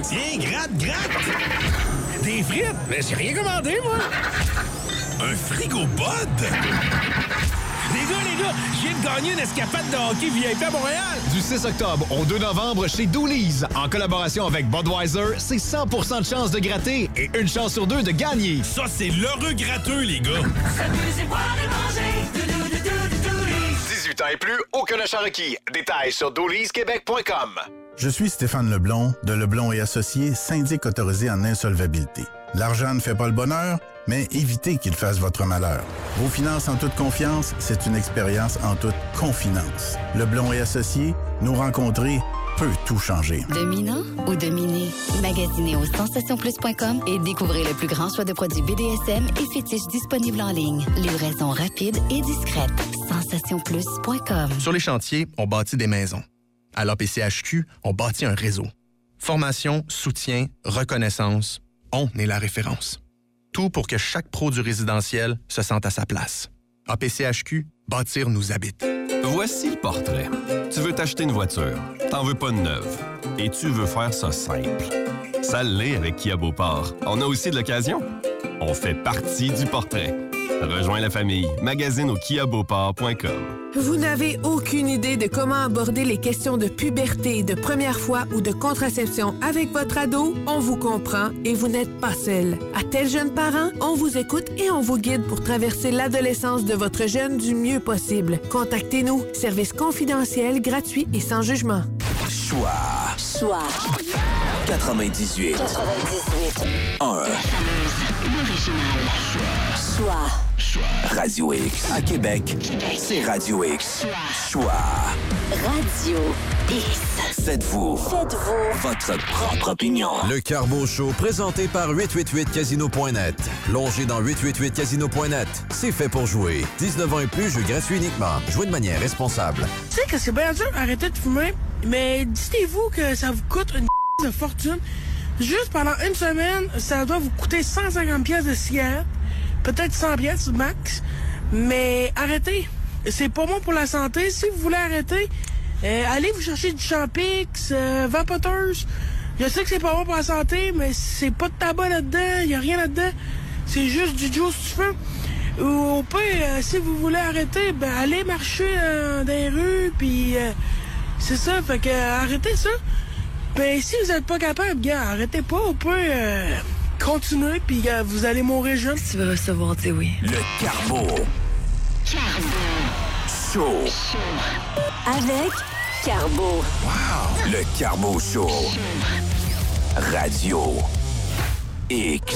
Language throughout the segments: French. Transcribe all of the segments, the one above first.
Tiens, gratte! Des frites? Mais j'ai rien commandé, moi! Un frigo Bud? Les gars, je viens de gagner une escapade de hockey VIP à Montréal! Du 6 octobre au 2 novembre chez Dooley's, en collaboration avec Budweiser, c'est 100% de chance de gratter et une chance sur 2 de gagner. Ça, c'est l'heureux gratteux, les gars! Amusez-moi de manger, 18 ans et plus, aucun achat requis. Détails sur dooliesquebec.com. Je suis Stéphane Leblond, de Leblond et Associés, syndic autorisé en insolvabilité. L'argent ne fait pas le bonheur, mais évitez qu'il fasse votre malheur. Vos finances en toute confiance, c'est une expérience en toute confidence. Leblond et Associés, nous rencontrer peut tout changer. Dominant ou dominé? Magasinez au sensationplus.com et découvrez le plus grand choix de produits BDSM et fétiches disponibles en ligne. Livraison rapide et discrète. sensationplus.com. Sur les chantiers, on bâtit des maisons. À l'APCHQ, on bâtit un réseau. Formation, soutien, reconnaissance, on est la référence. Tout pour que chaque pro du résidentiel se sente à sa place. APCHQ, bâtir nous habite. Voici le portrait. Tu veux t'acheter une voiture, t'en veux pas de neuve, et tu veux faire ça simple. Ça l'est avec Kia Beauport. On a aussi de l'occasion. On fait partie du portrait. Rejoins la famille. Magasine au kiabeauport.com. Vous n'avez aucune idée de comment aborder les questions de puberté, de première fois ou de contraception avec votre ado? On vous comprend et vous n'êtes pas seul. À Tel Jeune Parent, on vous écoute et on vous guide pour traverser l'adolescence de votre jeune du mieux possible. Contactez-nous. Service confidentiel, gratuit et sans jugement. Choix 98 1 l'original. Choix. Radio X. À Québec, c'est Radio X. Choix. Radio X. Faites-vous votre propre opinion. Le Carbo Show, présenté par 888casino.net. Plongez dans 888casino.net. C'est fait pour jouer. 19 ans et plus, jeu gratuit uniquement. Jouez de manière responsable. Tu sais que c'est bien dur d'arrêter de fumer, mais dites-vous que ça vous coûte une de fortune. Juste pendant une semaine, ça doit vous coûter 150 pièces de cigarette, peut-être 100 pièces max, mais arrêtez. C'est pas bon pour la santé. Si vous voulez arrêter, allez vous chercher du Champix, Vapoteurs. Je sais que c'est pas bon pour la santé, mais c'est pas de tabac là-dedans, il y a rien là-dedans. C'est juste du juice du feu. Ou au pire, si vous voulez arrêter, ben allez marcher dans les rues, puis c'est ça, fait que arrêtez ça. Ben, si vous êtes pas capable, gars, arrêtez pas, on peut continuer, puis vous allez mourir jeune. Tu vas recevoir tes oui. Le Carbo Show. Avec Carbo. Wow. Le Carbo Show. Radio X.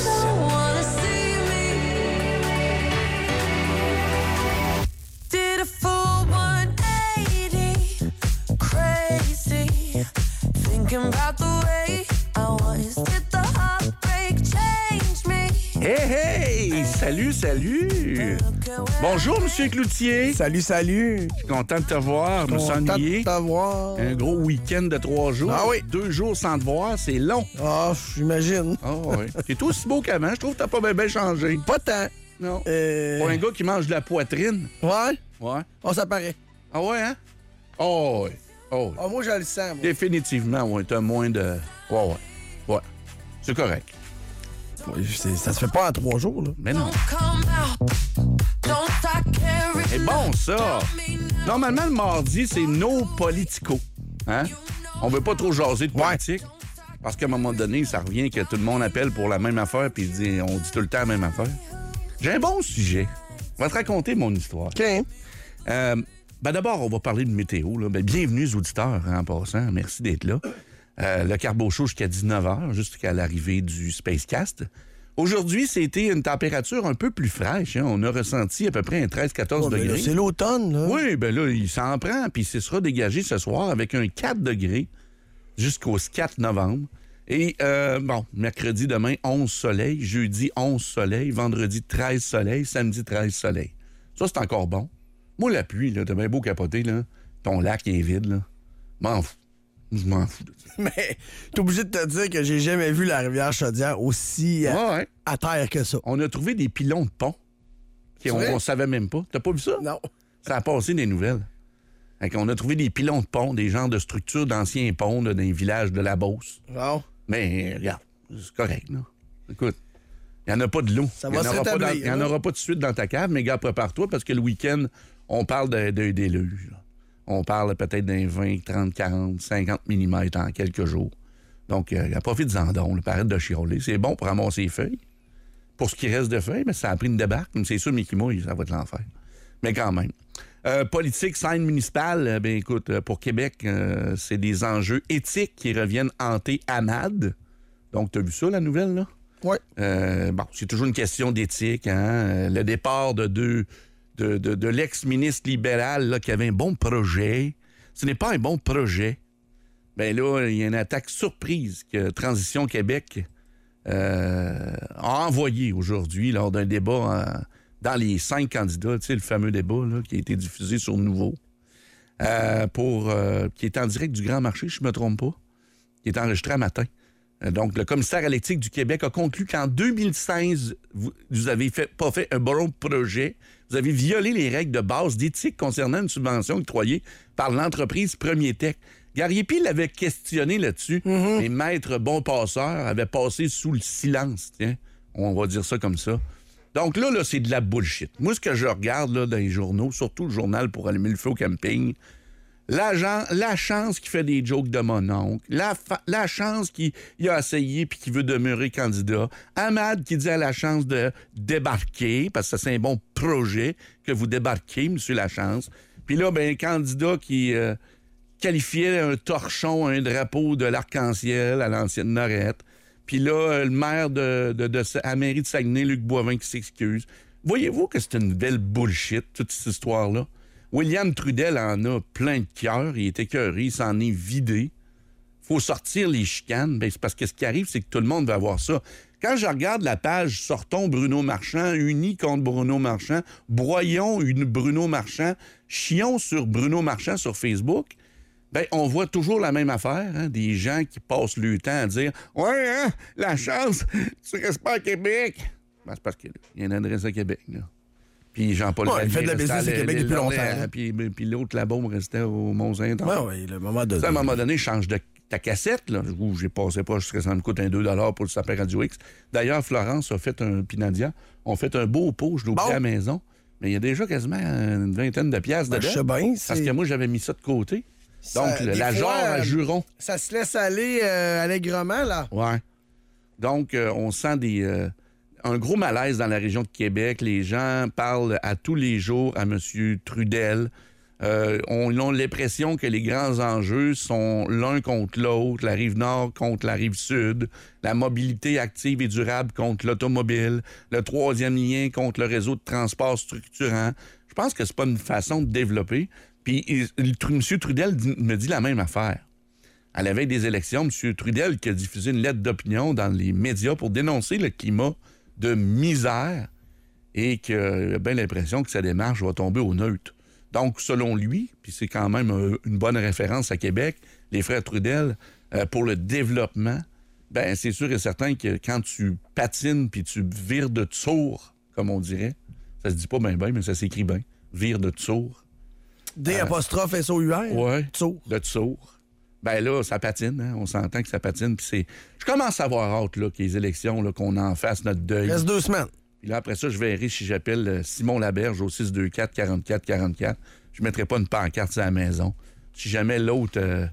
Did a full 180, crazy. Thinking about the way I was. Did the heartbreak change me? Hey! Salut! Bonjour, Monsieur Cloutier. Salut! Je suis content de te voir, me s'ennuyer. Un gros week-end de 3 jours. Ah oui? 2 jours sans te voir, c'est long. Ah, j'imagine. Ah oui. T'es aussi beau qu'avant. Je trouve que t'as pas bien changé. Pas tant. Non. Pour un gars qui mange de la poitrine. Ouais? Ouais. Oh, ça paraît. Ah ouais, hein? Oh oui. Oh oui. Ah, moi, je le sens, moi. Définitivement, ouais. T'as moins de... Ouais. C'est correct. Ouais, ça se fait pas en 3 jours, là. Mais non. C'est bon, ça. Normalement, le mardi, c'est nos politico. Hein? On veut pas trop jaser de politique. Parce qu'à un moment donné, ça revient que tout le monde appelle pour la même affaire puis on dit tout le temps la même affaire. J'ai un bon sujet. Je vais te raconter mon histoire. OK. D'abord, on va parler de météo. Là. Bienvenue aux auditeurs, en passant. Merci d'être là. Le Carbo Show jusqu'à 19h, jusqu'à l'arrivée du Spacecast. Aujourd'hui, c'était une température un peu plus fraîche. Hein. On a ressenti à peu près un 13-14 degrés. Là, c'est l'automne, là. Oui, là, il s'en prend. Puis ce sera dégagé ce soir avec un 4 degrés jusqu'au 4 novembre. Et, mercredi, demain, 11 soleil. Jeudi, 11 soleil. Vendredi, 13 soleil. Samedi, 13 soleil. Ça, c'est encore bon. Moi, la pluie, là, t'as bien beau capoter, là. Ton lac est vide, là. Je m'en fous de ça. Mais t'es obligé de te dire que j'ai jamais vu la rivière Chaudière aussi à terre que ça. On a trouvé des pilons de pont qu'on savait même pas. T'as pas vu ça? Non. Ça a passé des nouvelles. On a trouvé des pilons de pont, des genres de structures d'anciens ponts là, dans les villages de la Beauce. Wow. Mais regarde, c'est correct, là. Écoute, il n'y en a pas de l'eau. Ça va se rétablir. Il n'y en aura pas de suite dans ta cave, mais gars, prépare-toi, parce que le week-end, on parle d'un déluge. Là. On parle peut-être d'un 20, 30, 40, 50 mm en quelques jours. Donc, profite-en donc, arrête de chialer. C'est bon pour ramasser les feuilles. Pour ce qui reste de feuilles, mais ça a pris une débarque. Mais c'est sûr, Mickey Mouille, ça va être l'enfer. Mais quand même. Politique, scène municipale, bien écoute, pour Québec, c'est des enjeux éthiques qui reviennent hanter Ahmad. Donc, t'as vu ça, la nouvelle, là? Oui. Bon, c'est toujours une question d'éthique, hein? Le départ de l'ex-ministre libéral, là, qui avait un bon projet. Ce n'est pas un bon projet. Bien là, il y a une attaque surprise que Transition Québec a envoyée aujourd'hui lors d'un débat dans les 5 candidats, tu sais, le fameux débat là, qui a été diffusé sur Nouveau, qui est en direct du Grand Marché, je ne me trompe pas, qui est enregistré à matin. Donc, le commissaire à l'éthique du Québec a conclu qu'en 2016, vous avez pas fait un bon projet. Vous avez violé les règles de base d'éthique concernant une subvention octroyée par l'entreprise Premier Tech. Gariepi l'avait questionné là-dessus. Les maîtres bons passeurs avaient passé sous le silence. Tiens, on va dire ça comme ça. Donc là, c'est de la bullshit. Moi, ce que je regarde là, dans les journaux, surtout le journal pour allumer le feu au camping, la chance qui fait des jokes de mon oncle, la chance qui a essayé puis qui veut demeurer candidat, Ahmad qui dit à la chance de débarquer, parce que c'est un bon projet que vous débarquez, M. Lachance. Puis là, ben, un candidat qui qualifiait un torchon, un drapeau de l'arc-en-ciel à l'ancienne Norette. Puis là, le maire de la mairie de Saguenay, Luc Boivin, qui s'excuse. Voyez-vous que c'est une belle bullshit, toute cette histoire-là? William Trudel en a plein de cœur. Il est écœuré, il s'en est vidé. Faut sortir les chicanes. Ben, c'est parce que ce qui arrive, c'est que tout le monde va voir ça. Quand je regarde la page « Sortons Bruno Marchand »,« Unis contre Bruno Marchand »,« Broyons une Bruno Marchand »,« Chions sur Bruno Marchand » sur Facebook, ben, on voit toujours la même affaire, hein? Des gens qui passent le temps à dire « Ouais, hein, la chance, tu restes pas à Québec. » Ben, c'est parce qu'il y a une adresse à Québec, là. Puis Jean-Paul il fait de la business à Québec depuis longtemps. Puis l'autre là-bas restait au Mont-Saint-Anne. Oui, le moment donné. À un moment donné, change de ta cassette, là, où j'ai passé pas, je serais ça me coûte un 2 $ pour le sapin Radio X. D'ailleurs, Florence a fait puis Nadia, ont fait un beau pot, je l'ai oublié à la maison. Mais il y a déjà quasiment une vingtaine de piastres dedans. Je sais bien. Parce que moi, j'avais mis ça de côté. Donc, la jarre à jurons. Ça se laisse aller allègrement, là. Ouais. Donc, on sent un gros malaise dans la région de Québec. Les gens parlent à tous les jours à M. Trudel. On a l'impression que les grands enjeux sont l'un contre l'autre, la rive nord contre la rive sud, la mobilité active et durable contre l'automobile, le troisième lien contre le réseau de transport structurant. Je pense que c'est pas une façon de développer. Puis M. Trudel me dit la même affaire. À la veille des élections, M. Trudel qui a diffusé une lettre d'opinion dans les médias pour dénoncer le climat de misère et qu'il a bien l'impression que sa démarche va tomber au neutre. Donc, selon lui, puis c'est quand même une bonne référence à Québec, les frères Trudel, pour le développement, ben c'est sûr et certain que quand tu patines puis tu vires de sourd, comme on dirait, ça se dit pas bien, mais ça s'écrit bien, vire de sourd. D''S-O-U-R? Oui, Tsour. de sourd. Ben là, ça patine, hein? On s'entend que ça patine. Puis c'est... Je commence à avoir hâte là, que les élections, là, qu'on en fasse notre deuil. Reste 2 semaines. Puis là, après ça, je verrai si j'appelle Simon Laberge au 624-44-44. Je ne mettrai pas une pancarte sur la maison. Si jamais l'autre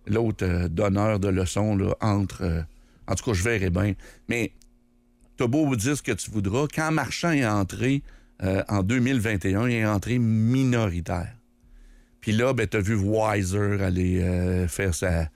donneur de leçons là, entre... en tout cas, je verrai bien. Mais t'as beau vous dire ce que tu voudras, quand Marchand est entré en 2021, il est entré minoritaire. Puis là, ben, t'as vu Weiser aller faire sa...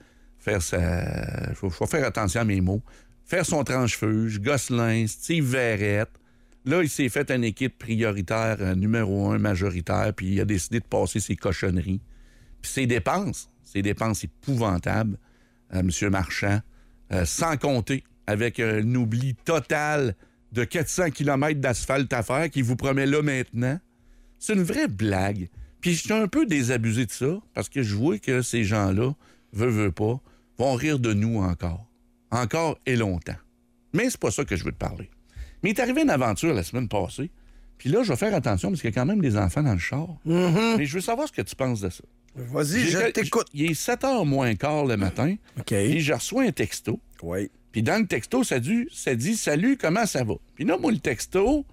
Faut faire attention à mes mots. Faire son tranche-feuge, Gosselin, Steve Verrette. Là, il s'est fait une équipe prioritaire numéro 1, majoritaire, puis il a décidé de passer ses cochonneries. Puis ses dépenses épouvantables, M. Marchand, sans compter avec un oubli total de 400 km d'asphalte à faire qu'il vous promet là maintenant. C'est une vraie blague. Puis je suis un peu désabusé de ça, parce que je vois que ces gens-là, veut pas, vont rire de nous encore. Encore et longtemps. Mais c'est pas ça que je veux te parler. Mais il est arrivé une aventure la semaine passée, puis là, je vais faire attention, parce qu'il y a quand même des enfants dans le char. Mm-hmm. Mais je veux savoir ce que tu penses de ça. Vas-y, je t'écoute. Il est 7h moins quart le matin, OK. et je reçois un texto. Oui. Puis dans le texto, ça dit « Salut, comment ça va? » Puis là, moi, le texto,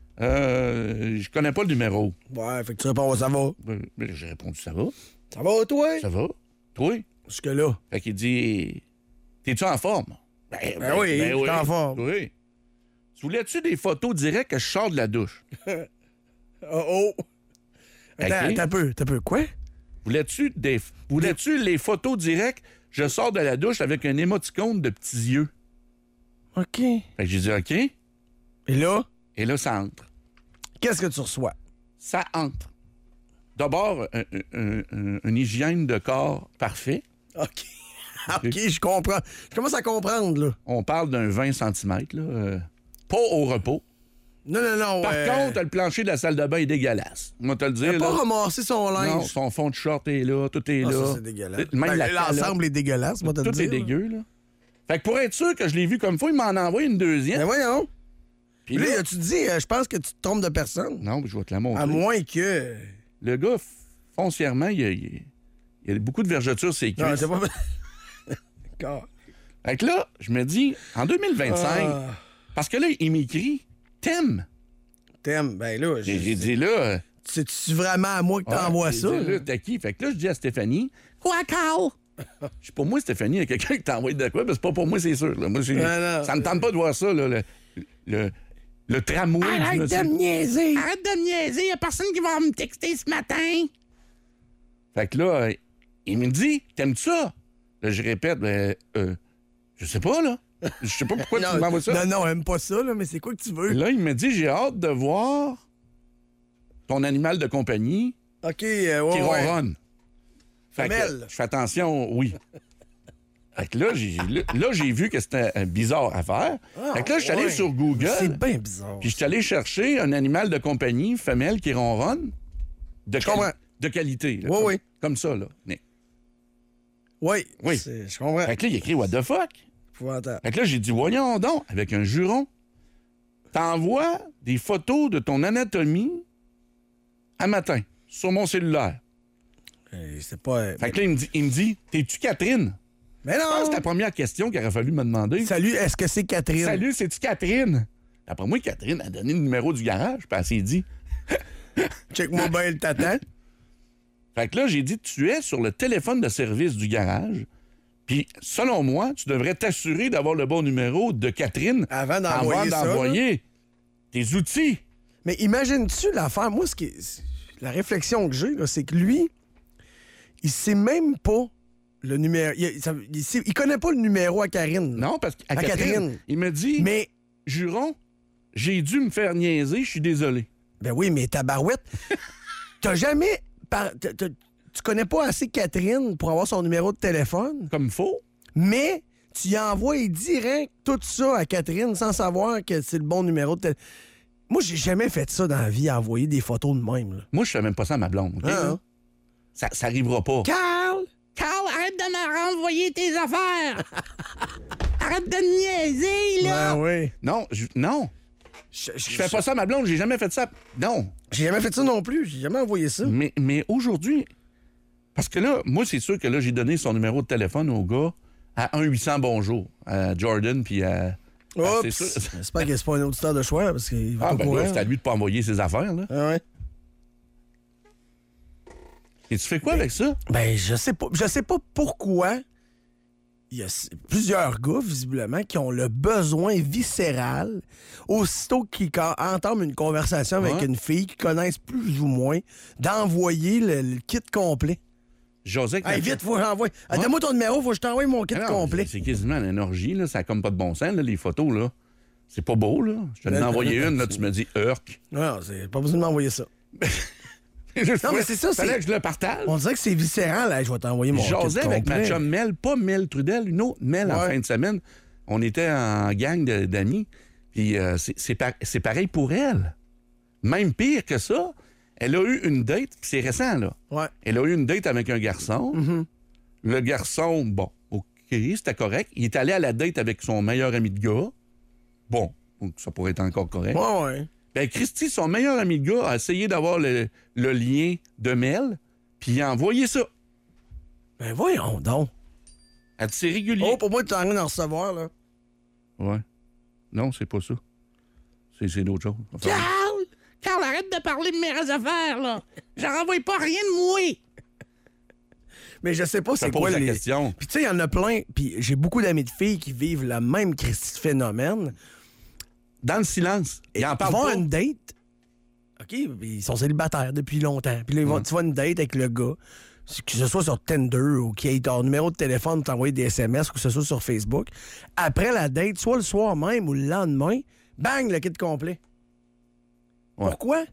je connais pas le numéro. Ouais, fait que tu réponds « Ça va? » J'ai répondu « Ça va? » Ça va, toi? Ça va? Toi? Jusque-là. Fait qu'il dit « T'es-tu en forme? » Ben oui, je suis en forme. Oui. Tu voulais-tu des photos directes que je sors de la douche? Oh! Attends un peu. Quoi? Voulais-tu les photos directes? Je sors de la douche avec un émoticône de petits yeux. OK. Fait que j'ai dit OK. Et là? Et là, ça entre. Qu'est-ce que tu reçois? Ça entre. D'abord, une hygiène de corps parfait. OK. OK, je comprends. Je commence à comprendre, là. On parle d'un 20 cm, là. Pas au repos. Non. Par contre, le plancher de la salle de bain est dégueulasse. On va te le dire. Il n'a pas ramassé son linge. Non, son fond de short est là, tout est là. Ça, c'est dégueulasse. Même l'ensemble est dégueulasse, moi, te le dire. Tout est dégueu, là. Fait que pour être sûr que je l'ai vu comme faut, il m'en envoie une deuxième. Mais voyons. Puis là, tu te dis, je pense que tu te trompes de personne. Non, je vais te la montrer. À moins que... Le gars, foncièrement, il y a beaucoup de vergetures sur ses cuisses. Non, c'est pas... Fait que là, je me dis, en 2025, parce que là, il m'écrit « T'aimes? » T'aimes? Ben là... J'ai dit là... C'est-tu vraiment à moi que t'envoies ça? Là, t'as qui? Fait que là, je dis à Stéphanie « Quoi, Carl? » Je sais pas moi, Stéphanie, il y a quelqu'un qui t'a envoyé de quoi, mais c'est pas pour moi, c'est sûr. Là. Moi, ça me tente pas de voir ça, là, le tramway. Arrête de me niaiser! Arrête de me niaiser, y a personne qui va me texter ce matin. Fait que là, il me dit « T'aimes-tu ça? » Là, je répète, je sais pas, là. Je sais pas pourquoi tu m'envoies ça. Non, aime pas ça, là, mais c'est quoi que tu veux? Là, il me dit, j'ai hâte de voir ton animal de compagnie qui ronronne. Fait que, je fais attention, oui. Fait que là, j'ai vu que c'était bizarre à faire. Fait que là, je suis allé sur Google. C'est bien bizarre. Puis je suis allé chercher un animal de compagnie femelle qui ronronne de qualité. Là, oui. Comme ça, là. Oui. Je comprends. Fait que là, il écrit « What the fuck? » Fait que là, j'ai dit « Voyons donc, avec un juron, t'envoies des photos de ton anatomie à matin, sur mon cellulaire. » C'est pas... Fait que là, il me dit « T'es-tu Catherine? » Mais non! C'est la première question qu'il aurait fallu me demander. Salut, est-ce que c'est Catherine? Salut, c'est-tu Catherine? Après moi, Catherine a donné le numéro du garage, puis elle s'est dit... Check-moi bien le tatan. Fait que là, j'ai dit, tu es sur le téléphone de service du garage, puis selon moi, tu devrais t'assurer d'avoir le bon numéro de Catherine avant d'envoyer tes outils. Mais imagines-tu l'affaire? Moi, la réflexion que j'ai, là, c'est que lui, il sait même pas le numéro. Il connaît pas le numéro à Karine. Non, parce qu'à Catherine, il me dit, mais juron, j'ai dû me faire niaiser, je suis désolé. Ben oui, mais tabarouette, t'as jamais... Tu connais pas assez Catherine pour avoir son numéro de téléphone. Comme faux. Mais tu y envoies direct tout ça à Catherine sans savoir que c'est le bon numéro de téléphone. Moi, j'ai jamais fait ça dans la vie, envoyer des photos de même. Là. Moi, je fais même pas ça à ma blonde. Okay, ça arrivera pas. Carl, arrête de me renvoyer tes affaires. Arrête de me niaiser, là. Ben oui. Non. Je fais pas ça à ma blonde, j'ai jamais fait ça. Non. J'ai jamais fait ça non plus, j'ai jamais envoyé ça. Mais aujourd'hui, parce que là, moi, c'est sûr que là, j'ai donné son numéro de téléphone au gars à 1-800 bonjour, à Jordan, puis à... J'espère que c'est pas un auditeur de choix, parce qu'il va pas courir. C'est à lui de pas envoyer ses affaires, là. Ah ouais. Et tu fais quoi avec ça? Ben, je sais pas. Je sais pas pourquoi. Il y a plusieurs gars, visiblement, qui ont le besoin viscéral, aussitôt qu'ils entament une conversation avec une fille qu'ils connaissent plus ou moins, d'envoyer le kit complet. José, vite, faut que j'envoie. Donne-moi ton numéro, faut que je t'envoie mon kit complet. C'est quasiment une orgie, là. Ça a comme pas de bon sens, là, les photos, là. C'est pas beau, là. Je vais t'en envoyer une, là, tu me dis « Urk ». Non, c'est pas besoin de m'envoyer ça. Non, mais c'est ça, fallait que je le partage. On dirait que c'est viscéral, là. Je vais t'envoyer mon kit complet. J'osais avec ma chum Mel, pas Mel Trudel, une autre Mel en fin de semaine. On était en gang d'amis, puis c'est pareil pour elle. Même pire que ça, elle a eu une date, puis c'est récent, là. Ouais. Elle a eu une date avec un garçon. Mm-hmm. Le garçon, bon, OK, c'était correct. Il est allé à la date avec son meilleur ami de gars. Bon, ça pourrait être encore correct. Ouais. Ben, Christy, son meilleur ami de gars, a essayé d'avoir le lien de Mel, puis il a envoyé ça. Ben, voyons donc. Elle dit, c'est régulier. Oh, pour moi, tu es en train d'en recevoir, là. Ouais. Non, c'est pas ça. C'est d'autres choses. Enfin, Carl, arrête de parler de mes affaires, là. J'en renvoie pas rien de moi. Mais je sais pas c'est pose quoi la les... question. Puis tu sais, il y en a plein, puis j'ai beaucoup d'amis de filles qui vivent le même Christy phénomène. Dans le silence. Ils en Ils parlent vont pas. à une date, OK, puis ils sont célibataires depuis longtemps. Puis là, tu vas à une date avec le gars, que ce soit sur Tinder ou qu'il ait ton numéro de téléphone pour t'envoyer des SMS ou que ce soit sur Facebook. Après la date, soit le soir même ou le lendemain, bang, le kit complet. Ouais. Pourquoi?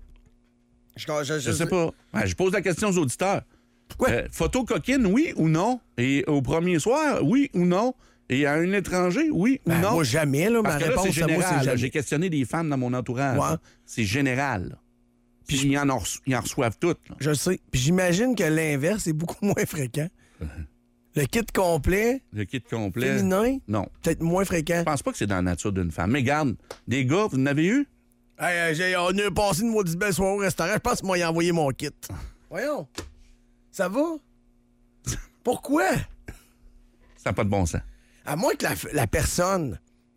Je sais pas. Ben, je pose la question aux auditeurs. Photo coquine, oui ou non? Et au premier soir, oui ou non? Et à un étranger, oui ou non? Moi, jamais, là. Parce Ma que là, réponse c'est à moi, général. c'est jamais. J'ai questionné des femmes dans mon entourage. Ouais. C'est général. Puis ils en reçoivent toutes. Là. Je sais. Puis j'imagine que l'inverse est beaucoup moins fréquent. Le kit complet. Le kit complet. Féminin. Non. Peut-être moins fréquent. Je pense pas que c'est dans la nature d'une femme. Mais garde, des gars, vous en avez eu? Hey, on a passé une maudite belle soirée au restaurant. Je pense qu'il m'a envoyé mon kit. Voyons. Ça va? Pourquoi? Ça n'a pas de bon sens. À moins que la personne,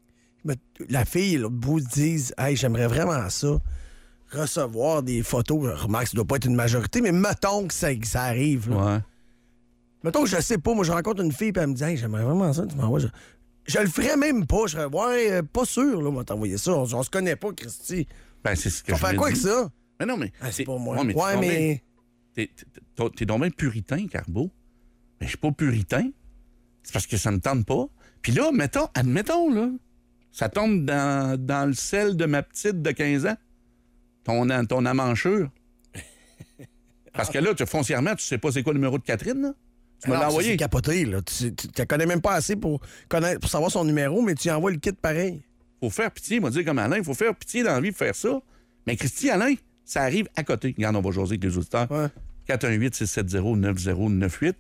la fille, l'autre bout, dise « Hey, j'aimerais vraiment ça, recevoir des photos. » Remarque, ça doit pas être une majorité, mais mettons que ça arrive. Là. Ouais. Mettons que je sais pas, moi, je rencontre une fille, puis elle me dit « Hey, j'aimerais vraiment ça, tu m'envoies. » Je le ferais même pas. Je serais pas sûr, là, moi, t'envoyer ça. On se connaît pas, Christy. Ben, c'est ce que on je fait quoi avec ça? Mais non, mais... c'est pas moi. Ouais, mais... T'es donc bien puritain, Carbo. Mais je suis pas puritain. C'est parce que ça me tente pas. Puis là, admettons, là, ça tombe dans le sel de ma petite de 15 ans. Ton amanchure. Parce que là, foncièrement, tu sais pas c'est quoi le numéro de Catherine, là? Tu me l'as envoyé. C'est capoté, là. Tu la connais même pas assez pour savoir son numéro, mais tu lui envoies le kit pareil. Faut faire pitié, m'a dit comme Alain, il faut faire pitié dans la vie de faire ça. Mais Christy, Alain, ça arrive à côté. Regarde, on va jaser avec les auditeurs. Ouais. 418-670-9098.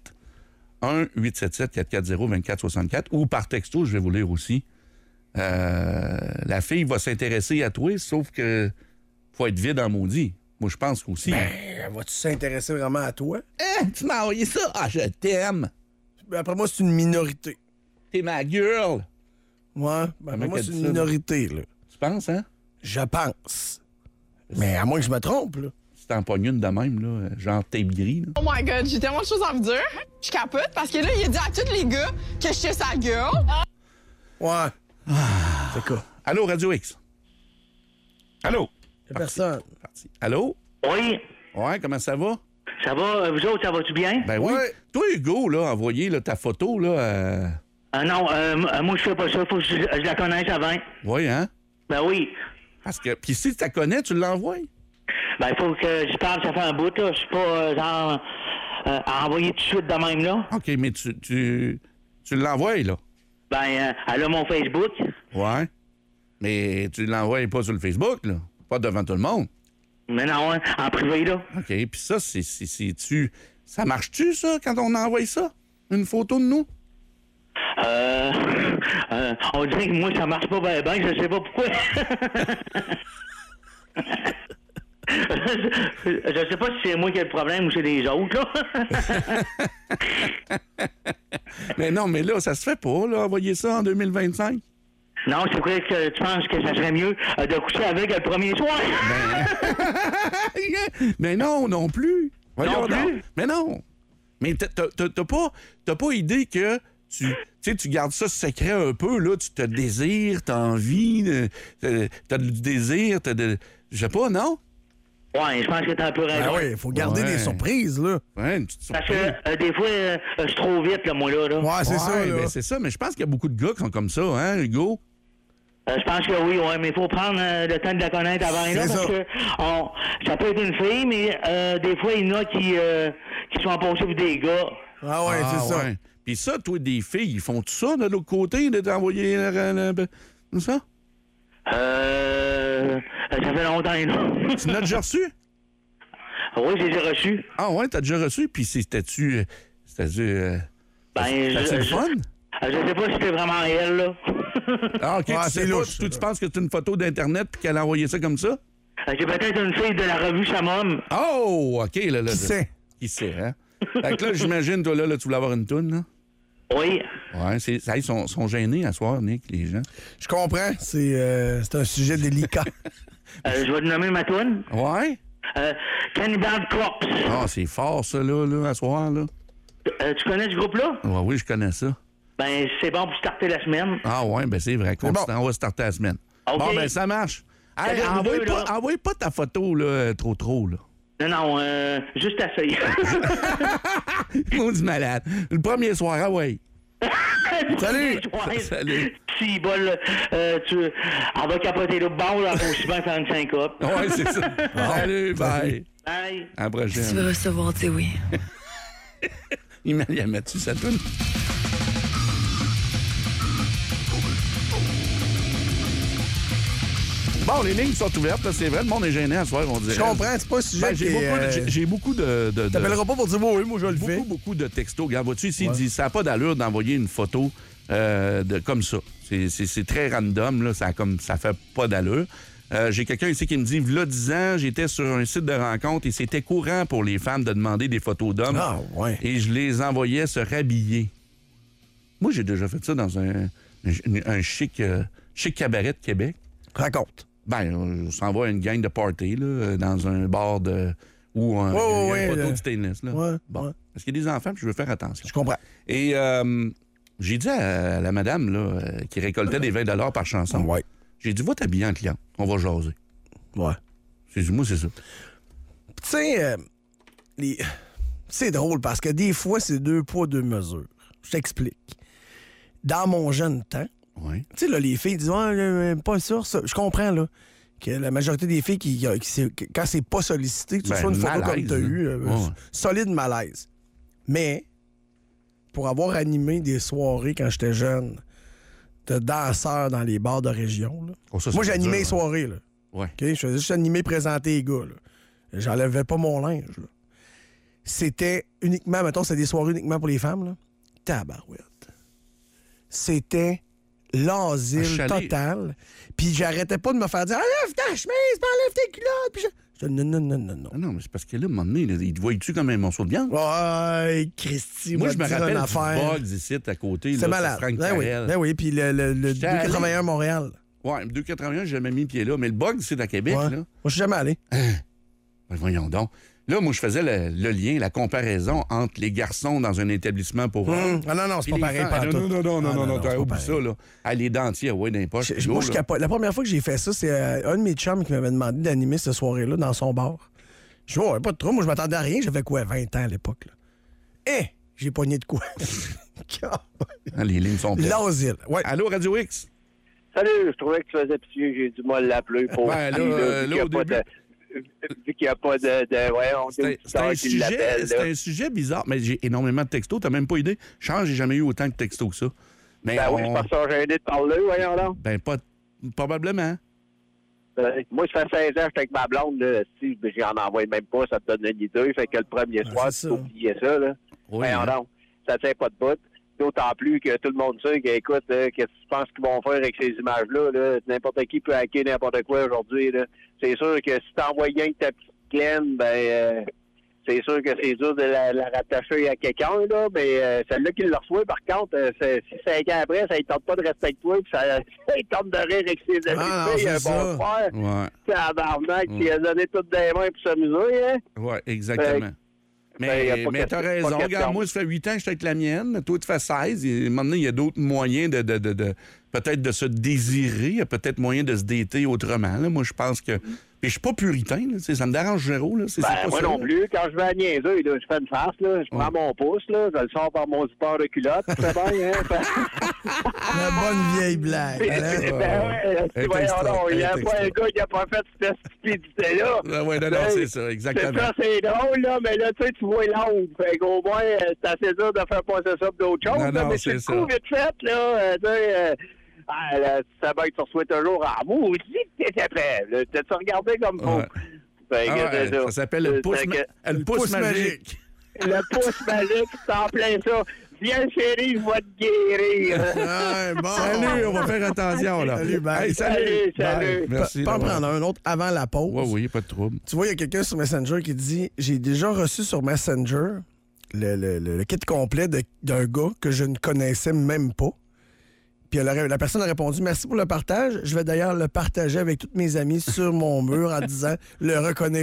1-877-440-2464. Ou par texto, je vais vous lire aussi. La fille va s'intéresser à toi, sauf que faut être vide en maudit. Moi, je pense qu'aussi. Ben, vas-tu s'intéresser vraiment à toi? Tu m'as envoyé ça? Ah, je t'aime. Après moi, c'est une minorité. T'es ma girl. Ouais, après moi, c'est une minorité, là. Tu penses, hein? Je pense. Mais à moins que je me trompe, là. Si t'en pognes une de même, là, genre tape gris, là. Oh my God, j'ai tellement de choses à vous dire. Je capote parce que là, il a dit à tous les gars que je suis sa girl. Ouais. C'est quoi? Allô, Radio X? Allô? Y'a personne. Parti. Allô? Oui. Ouais, comment ça va? Ça va, vous autres, ça va-tu bien? Ben oui. Toi, Hugo, là, envoyé là, ta photo, là. Non, moi, je fais pas ça. Faut que je la connaisse avant. Oui, hein? Ben oui. Parce que, puis si tu la connais, tu l'envoies? Ben, il faut que je parle, ça fait un bout, là. Je suis pas, genre, à envoyer tout de suite de même, là. OK, mais tu l'envoies, là? Ben, elle a mon Facebook. Ouais. Mais tu l'envoies pas sur le Facebook, là? Pas devant tout le monde. Mais non, hein, en privé, là. OK, puis ça, c'est-tu... Ça marche-tu, ça, quand on envoie ça? Une photo de nous? On dirait que moi, ça marche pas bien, je sais pas pourquoi. Je sais pas si c'est moi qui ai le problème ou c'est les autres, là. Mais non, mais là, ça se fait pas, là, envoyer ça en 2025. Non, c'est vrai que tu penses que ça serait mieux de coucher avec le premier soir. Mais non, non plus. Voyons Non plus? donc. Mais non. Mais t'as pas idée que tu gardes ça secret un peu, là, tu te désires, t'as envie, t'as du désir, je sais pas, non? Ouais, je pense que t'as un peu raison. Ben oui, il faut garder des surprises, là. Ouais, une petite surprise. Parce que des fois, je suis trop vite, là, moi, là. Ouais, c'est ça, là. Ben, c'est ça, mais je pense qu'il y a beaucoup de gars qui sont comme ça, hein, Hugo? Je pense que oui, ouais, mais il faut prendre le temps de la connaître avant, là, parce que ça peut être une fille, mais des fois, il y en a qui sont passés pour des gars. Ah ouais, c'est ça. Ouais. Puis ça, toi, des filles, ils font tout ça de l'autre côté, de t'envoyer ça? Ça fait longtemps, là. Tu l'as déjà reçu? Oui, j'ai déjà reçu. Ah ouais, t'as déjà reçu? Puis c'était-tu Ben, c'était le fun? Je sais pas si c'était vraiment elle, là. Ah, OK, Ouais, tu c'est sais pas, louche, tu penses que c'est une photo d'Internet puis qu'elle a envoyé ça comme ça? C'est peut-être une fille de la revue Chamom. Oh, OK, là. Qui sait? Qui sait, hein? Fait que là, j'imagine, toi, là, tu voulais avoir une toune, là? Oui. Ouais, ils sont gênés à soir, Nick, les gens. Je comprends. C'est un sujet délicat. Je vais te nommer ma toune. Ouais? Cannibal Corpse. Ah, c'est fort, ça, là, à soir, là. Tu connais ce groupe-là? Ouais, oui, je connais ça. Ben, c'est bon pour starter la semaine. Ah, ouais, ben c'est vrai. On va starter la semaine. OK. Bon, ben, ça marche. Hey, envoie pas ta photo, là, trop, là. Non, juste assez. Maudit malade. Le premier soir, ah ouais. Salut! Salut! Si, bol, on va capoter l'autre bord, là, pour aussi bien faire une syncope. Ouais, c'est ça. Salut, bye. Bye. À la prochaine. Tu veux recevoir, dis oui. Il m'a mis sa toune. Bon, les lignes sont ouvertes, là, c'est vrai, le monde est gêné à soir, on dirait. Je comprends, c'est pas un sujet j'ai beaucoup de... T'appelleras pas pour dire oui, moi je le fais. Beaucoup de textos. Regarde, vois-tu, ici, il dit, ça n'a pas d'allure d'envoyer une photo comme ça. C'est très random, là, ça fait pas d'allure. J'ai quelqu'un ici qui me dit, v'là 10 ans, j'étais sur un site de rencontre et c'était courant pour les femmes de demander des photos d'hommes. Ah, ouais. Et je les envoyais se rhabiller. Moi, j'ai déjà fait ça dans un chic cabaret de Québec. Raconte. Ben, on s'envoie une gang de party, là, dans un bar où un poteau de stainless, là. Ouais, bon. Ouais. Parce qu'il y a des enfants, puis je veux faire attention. Je comprends. Et j'ai dit à la madame, là, qui récoltait des 20 $ par chanson. Ouais. J'ai dit, va t'habiller en client. On va jaser. Ouais. J'ai dit, moi, c'est ça. Tu sais, c'est drôle parce que des fois, c'est 2 poids, 2 mesures. Je t'explique. Dans mon jeune temps, ouais. Tu sais, là, les filles disent, pas ça. Je comprends, là, que la majorité des filles, quand c'est pas sollicité, que tu reçois une photo malaise, comme tu as eu, solide malaise. Mais, pour avoir animé des soirées quand j'étais jeune, de danseurs dans les bars de région, là. Oh, ça, moi, j'animais les soirées, là. Ouais. OK? Je faisais juste animer, présenter les gars, là. J'enlevais pas mon linge, là. C'était uniquement, mettons, c'était des soirées uniquement pour les femmes, là. Tabarouette. C'était l'asile total. Puis j'arrêtais pas de me faire dire « Enlève ta chemise, puis enlève tes culottes! » Puis je dis « Non. » Ah non, mais c'est parce que là, à un moment donné, il te voit-tu comme un morceau de viande? Ouais, Christy, moi, je me rappelle du affaire. Bugs ici, à côté. C'est malade. Frank ben oui, puis le 281 Montréal. Ouais, 281, j'ai jamais mis le pied là. Mais le Bugs, c'est à Québec, là. Moi, je suis jamais allé. Ben, voyons donc. Là, moi, je faisais le lien, la comparaison entre les garçons dans un établissement pour hommes. Ah non, c'est pas pareil. Non, t'as oublié ça, là. Ah, les dentiers, ouais, dans les poches. Moi, je capote. La première fois que j'ai fait ça, c'est un de mes chums qui m'avait demandé d'animer cette soirée-là dans son bar. Je dis, pas de trop. Moi, je m'attendais à rien. J'avais quoi, 20 ans à l'époque, là. J'ai pogné de quoi? Les lignes sont pleines. L'asile. Ouais. Allô, Radio X? Salut, je trouvais que tu faisais pitié. J'ai dû mal l'appeler pour... Ben, là, au début... Vu qu'il n'y a pas c'est un sujet bizarre, mais j'ai énormément de textos. T'as même pas idée. Change, j'ai jamais eu autant de textos que ça. Mais oui, je pense que j'ai aidé de parler, voyons donc. Ben, probablement. Moi, ça fait 16 ans, j'étais avec ma blonde, là, si j'en envoie même pas, ça te donne une idée. Fait que le premier soir, tu oubliais ça, là. Oui, voyons donc, ça tient pas de bout. D'autant plus que tout le monde sait qu'écoute, qu'est-ce que tu penses qu'ils vont faire avec ces images-là? Là? N'importe qui peut hacker n'importe quoi aujourd'hui. Là. C'est sûr que si t'envoies rien que ta petite clé, c'est sûr que c'est dur de la rattacher à quelqu'un, là, mais celle-là qui le reçoit, par contre, si 5 ans après, ça ne tente pas de respecter toi, puis ça tente de rire avec ses amis, un bon frère. Ouais. C'est un barnac qui a donné toutes des mains pour s'amuser. Hein? Oui, exactement. Mais t'as raison. Regarde, moi, ça fait 8 ans que je suis avec la mienne. Toi, tu fais 16. Et maintenant, il y a d'autres moyens de peut-être de se désirer. Il y a peut-être moyen de se dater autrement. Là. Moi, je pense que... Puis je suis pas puritain. Là. Ça me dérange zéro. Là. C'est pas moi ça, non plus. Quand je vais à niaiser, là, je fais une face. Là, je prends mon pouce. Là, je le sors par mon zipper de culotte. C'est bien, hein? La bonne vieille blague. Il n'y a pas un gars qui n'a pas fait cette stupidité-là. Oui, non, c'est ça, exactement. C'est ça, c'est drôle, là, mais là, tu sais, tu vois l'ongle. Fait qu'au moins, c'est assez dur de faire passer ça pour d'autres choses. Non, mais c'est le coup vite fait, là. Ça va être sur souhait toujours. Ah, maudit, t'es après. T'as-tu regardé comme faux? Ça s'appelle le pouce magique. Le pouce magique, c'est en plein ça. Viens, chérie, je vais te guérir. Bon. Salut, on va faire attention, là. Salut, bye. Hey, salut. Merci. Pas en prendre un autre avant la pause. Oui, pas de trouble. Tu vois, il y a quelqu'un sur Messenger qui dit « J'ai déjà reçu sur Messenger le kit complet d'un gars que je ne connaissais même pas. Puis la personne a répondu « Merci pour le partage. Je vais d'ailleurs le partager avec tous mes amis sur mon mur en disant « Le reconnaissez-vous? »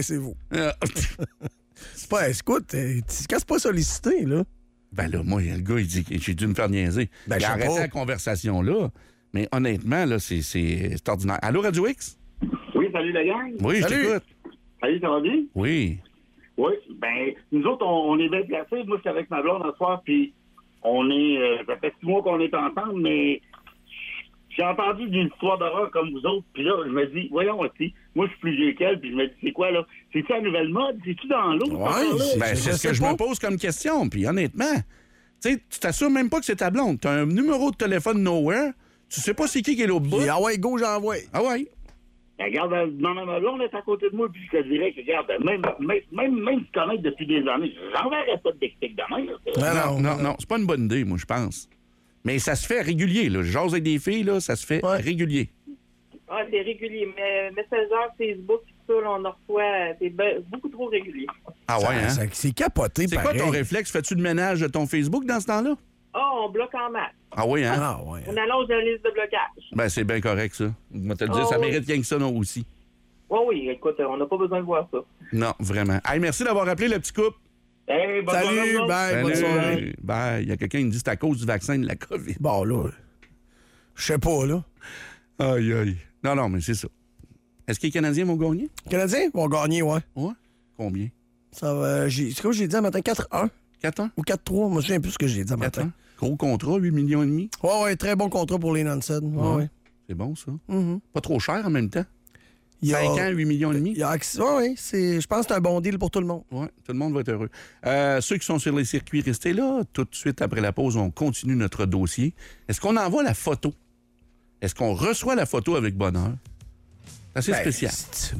C'est pas... Écoute, tu te casses pas sollicité, là. Ben là, moi, le gars, il dit que j'ai dû me faire niaiser. Ben, il a arrêté la conversation là, mais honnêtement, là, c'est ordinaire. Allô, Radio X? Oui, salut la gang. Oui, salut. Je t'écoute. Salut, ça va bien? Oui. Oui, ben, nous autres, on est bien placés. Moi, je suis avec ma blonde ce soir, puis on est... ça fait 6 mois qu'on est ensemble, mais j'ai entendu d'une histoire d'horreur comme vous autres, puis là, je me dis, voyons aussi, moi, je suis plus vieux qu'elle, puis je me dis, c'est quoi, là? C'est-tu la nouvelle mode? C'est-tu dans l'eau? Ben, c'est ce que je me pose comme question, puis honnêtement, tu sais, tu t'assures même pas que c'est ta blonde. T'as un numéro de téléphone nowhere, tu sais pas c'est qui est l'autre bout. Ah ouais, go, j'envoie. Ah ouais. Ben, regarde, ma blonde est à côté de moi, puis je te dirais que, regarde, même se connaître depuis des années, j'enverrais pas de dictique de même. Non, c'est pas une bonne idée, moi, je pense. Mais ça se fait régulier, là. J'ose avec des filles, là, ça se fait régulier. Ah, c'est régulier. Mais Messenger, Facebook, tout ça, là, on en reçoit, c'est beaucoup trop régulier. Ah ouais, hein? C'est capoté, c'est quoi ton réflexe? Fais-tu le ménage de ton Facebook dans ce temps-là? Ah, on bloque en masse. Ah oui, hein? Ah ouais. On allonge la liste de blocage. Ben, c'est bien correct, ça. Je vais te le dire, ça mérite rien que ça, non, aussi. Oui, écoute, on n'a pas besoin de voir ça. Non, vraiment. Hey, merci d'avoir appelé le petit couple. Hey, salut, bye, bonne soirée. Bye. Il y a quelqu'un qui me dit que c'est à cause du vaccin de la COVID. Bon, là, je sais pas, là. Aïe, aïe. Non, mais c'est ça. Est-ce que les Canadiens vont gagner? Les Canadiens vont gagner, ouais. Ouais? Combien? Ça va, c'est comme j'ai dit un matin, 4-1. 4-1? Ou 4-3, moi je me souviens plus ce que j'ai dit un matin. Gros contrat, 8,5 millions. Ouais, très bon contrat pour les Nansen. Ouais. C'est bon, ça. Mm-hmm. Pas trop cher en même temps. 5 ans, 8,5 millions. Oui, je pense que c'est un bon deal pour tout le monde. Oui, tout le monde va être heureux. Ceux qui sont sur les circuits, restez là. Tout de suite après la pause, on continue notre dossier. Est-ce qu'on envoie la photo? Est-ce qu'on reçoit la photo avec bonheur? C'est assez spécial.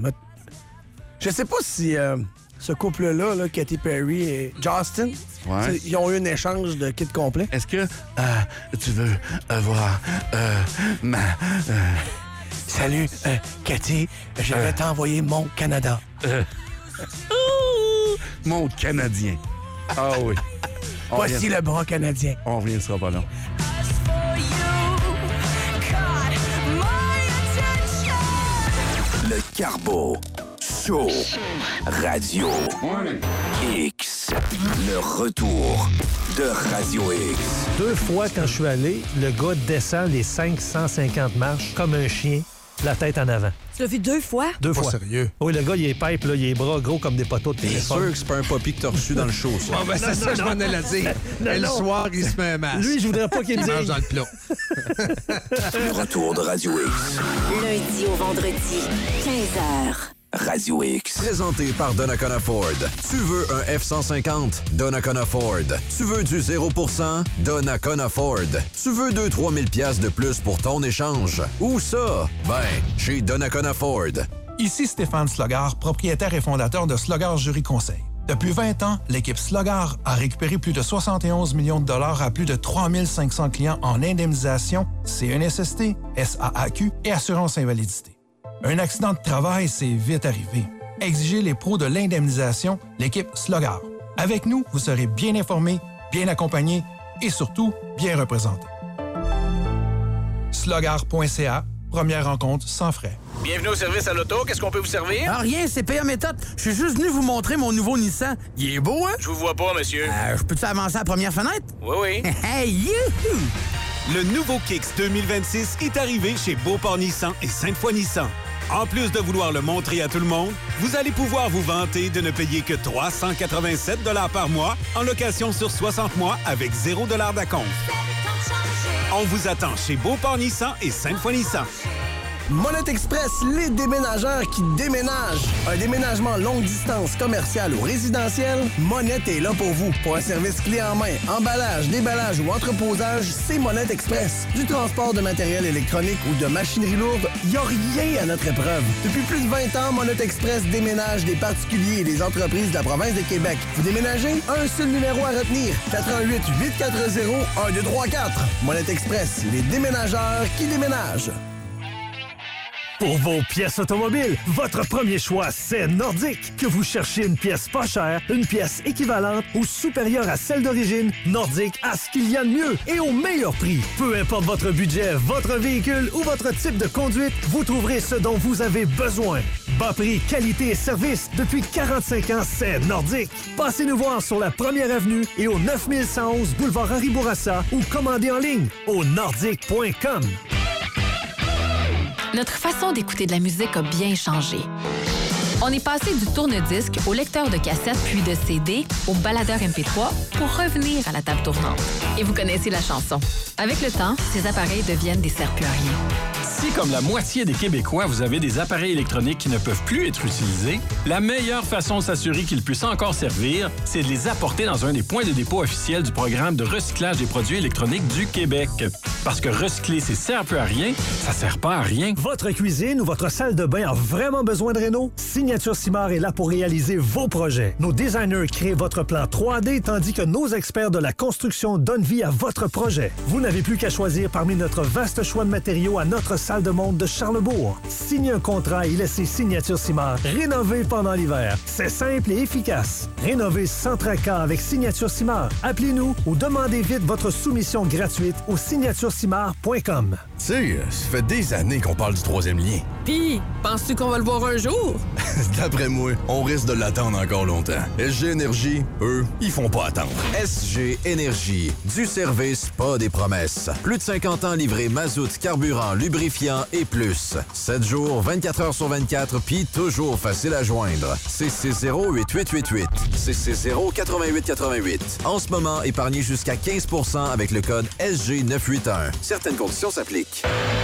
Je sais pas si ce couple-là, là, Katy Perry et Justin, ils ont eu un échange de kit complet. Est-ce que tu veux voir ma... Salut, Cathy, je vais t'envoyer mon Canada. Mon Canadien. Ah oui. Voici le bras canadien. On revient, ce sera pas long. Le Carbo Show Radio X. Le retour de Radio X. 2 fois, quand je suis allé, le gars descend les 550 marches comme un chien, la tête en avant. Tu l'as vu 2 fois? 2 fois. Sérieux? Oui, le gars, il est pipe, là, il est bras gros comme des poteaux de téléphone. T'es sûr que c'est pas un poppy que t'as reçu dans le show, ça? Ah, ben c'est ça, je m'en allais dire. Le soir, il se met un masque. Lui, je voudrais pas qu'il me dise. Il mange dans le plat. Le retour de Radio X. Lundi au vendredi, 15h. Radio X. Présenté par Donnacona Ford. Tu veux un F-150? Donnacona Ford. Tu veux du 0%? Donnacona Ford. Tu veux 2-3 000 $ de plus pour ton échange? Où ça? Ben, chez Donnacona Ford. Ici Stéphane Slogar, propriétaire et fondateur de Slogar Jury Conseil. Depuis 20 ans, l'équipe Slogar a récupéré plus de 71 millions de dollars à plus de 3500 clients en indemnisation, CNSST, SAAQ et assurance invalidité. Un accident de travail, c'est vite arrivé. Exigez les pros de l'indemnisation, l'équipe Slogar. Avec nous, vous serez bien informé, bien accompagné et surtout bien représenté. Slogar.ca, première rencontre sans frais. Bienvenue au service à l'auto. Qu'est-ce qu'on peut vous servir? Ah, rien, c'est payé en méthode. Je suis juste venu vous montrer mon nouveau Nissan. Il est beau, hein? Je vous vois pas, monsieur. Je peux-tu avancer à la première fenêtre? Oui. Hey, youhou! Le nouveau Kicks 2026 est arrivé chez Beauport Nissan et Sainte-Foy Nissan. En plus de vouloir le montrer à tout le monde, vous allez pouvoir vous vanter de ne payer que 387 $ par mois en location sur 60 mois avec 0 $ d'acompte. On vous attend chez Beauport Nissan et Sainte-Foy Nissan. Monette Express, les déménageurs qui déménagent. Un déménagement longue distance, commercial ou résidentiel, Monette est là pour vous. Pour un service clé en main, emballage, déballage ou entreposage, c'est Monette Express. Du transport de matériel électronique ou de machinerie lourde, il n'y a rien à notre épreuve. Depuis plus de 20 ans, Monette Express déménage des particuliers et des entreprises de la province de Québec. Vous déménagez? Un seul numéro à retenir. 88 840 1234. Monette Express, les déménageurs qui déménagent. Pour vos pièces automobiles, votre premier choix, c'est Nordique. Que vous cherchiez une pièce pas chère, une pièce équivalente ou supérieure à celle d'origine, Nordique a ce qu'il y a de mieux et au meilleur prix. Peu importe votre budget, votre véhicule ou votre type de conduite, vous trouverez ce dont vous avez besoin. Bas prix, qualité et service, depuis 45 ans, c'est Nordique. Passez nous voir sur la 1er avenue et au 9111 boulevard Henri Bourassa ou commandez en ligne au nordique.com. Notre façon d'écouter de la musique a bien changé. On est passé du tourne-disque au lecteur de cassette puis de CD au baladeur MP3 pour revenir à la table tournante. Et vous connaissez la chanson. Avec le temps, ces appareils deviennent des serre-plus-à-rien. Si, comme la moitié des Québécois, vous avez des appareils électroniques qui ne peuvent plus être utilisés, la meilleure façon de s'assurer qu'ils puissent encore servir, c'est de les apporter dans un des points de dépôt officiels du programme de recyclage des produits électroniques du Québec. Parce que recycler, c'est sert-plus-à-rien, ça sert pas à rien. Votre cuisine ou votre salle de bain a vraiment besoin de réno? Signature Simard est là pour réaliser vos projets. Nos designers créent votre plan 3D tandis que nos experts de la construction donnent vie à votre projet. Vous n'avez plus qu'à choisir parmi notre vaste choix de matériaux à notre salle de monde de Charlesbourg. Signez un contrat et laissez Signature Simard rénover pendant l'hiver. C'est simple et efficace. Rénovez sans tracas avec Signature Simard. Appelez-nous ou demandez vite votre soumission gratuite au signaturesimard.com. Tu sais, ça fait des années qu'on parle du troisième lien. Pis, penses-tu qu'on va le voir un jour? D'après moi, on risque de l'attendre encore longtemps. SG Énergie, eux, ils font pas attendre. SG Énergie. Du service, pas des promesses. Plus de 50 ans livrés mazout, carburant, lubrifiant et plus. 7 jours, 24 heures sur 24, puis toujours facile à joindre. 660-8888. 660-8888. En ce moment, épargnez jusqu'à 15 % avec le code SG981. Certaines conditions s'appliquent.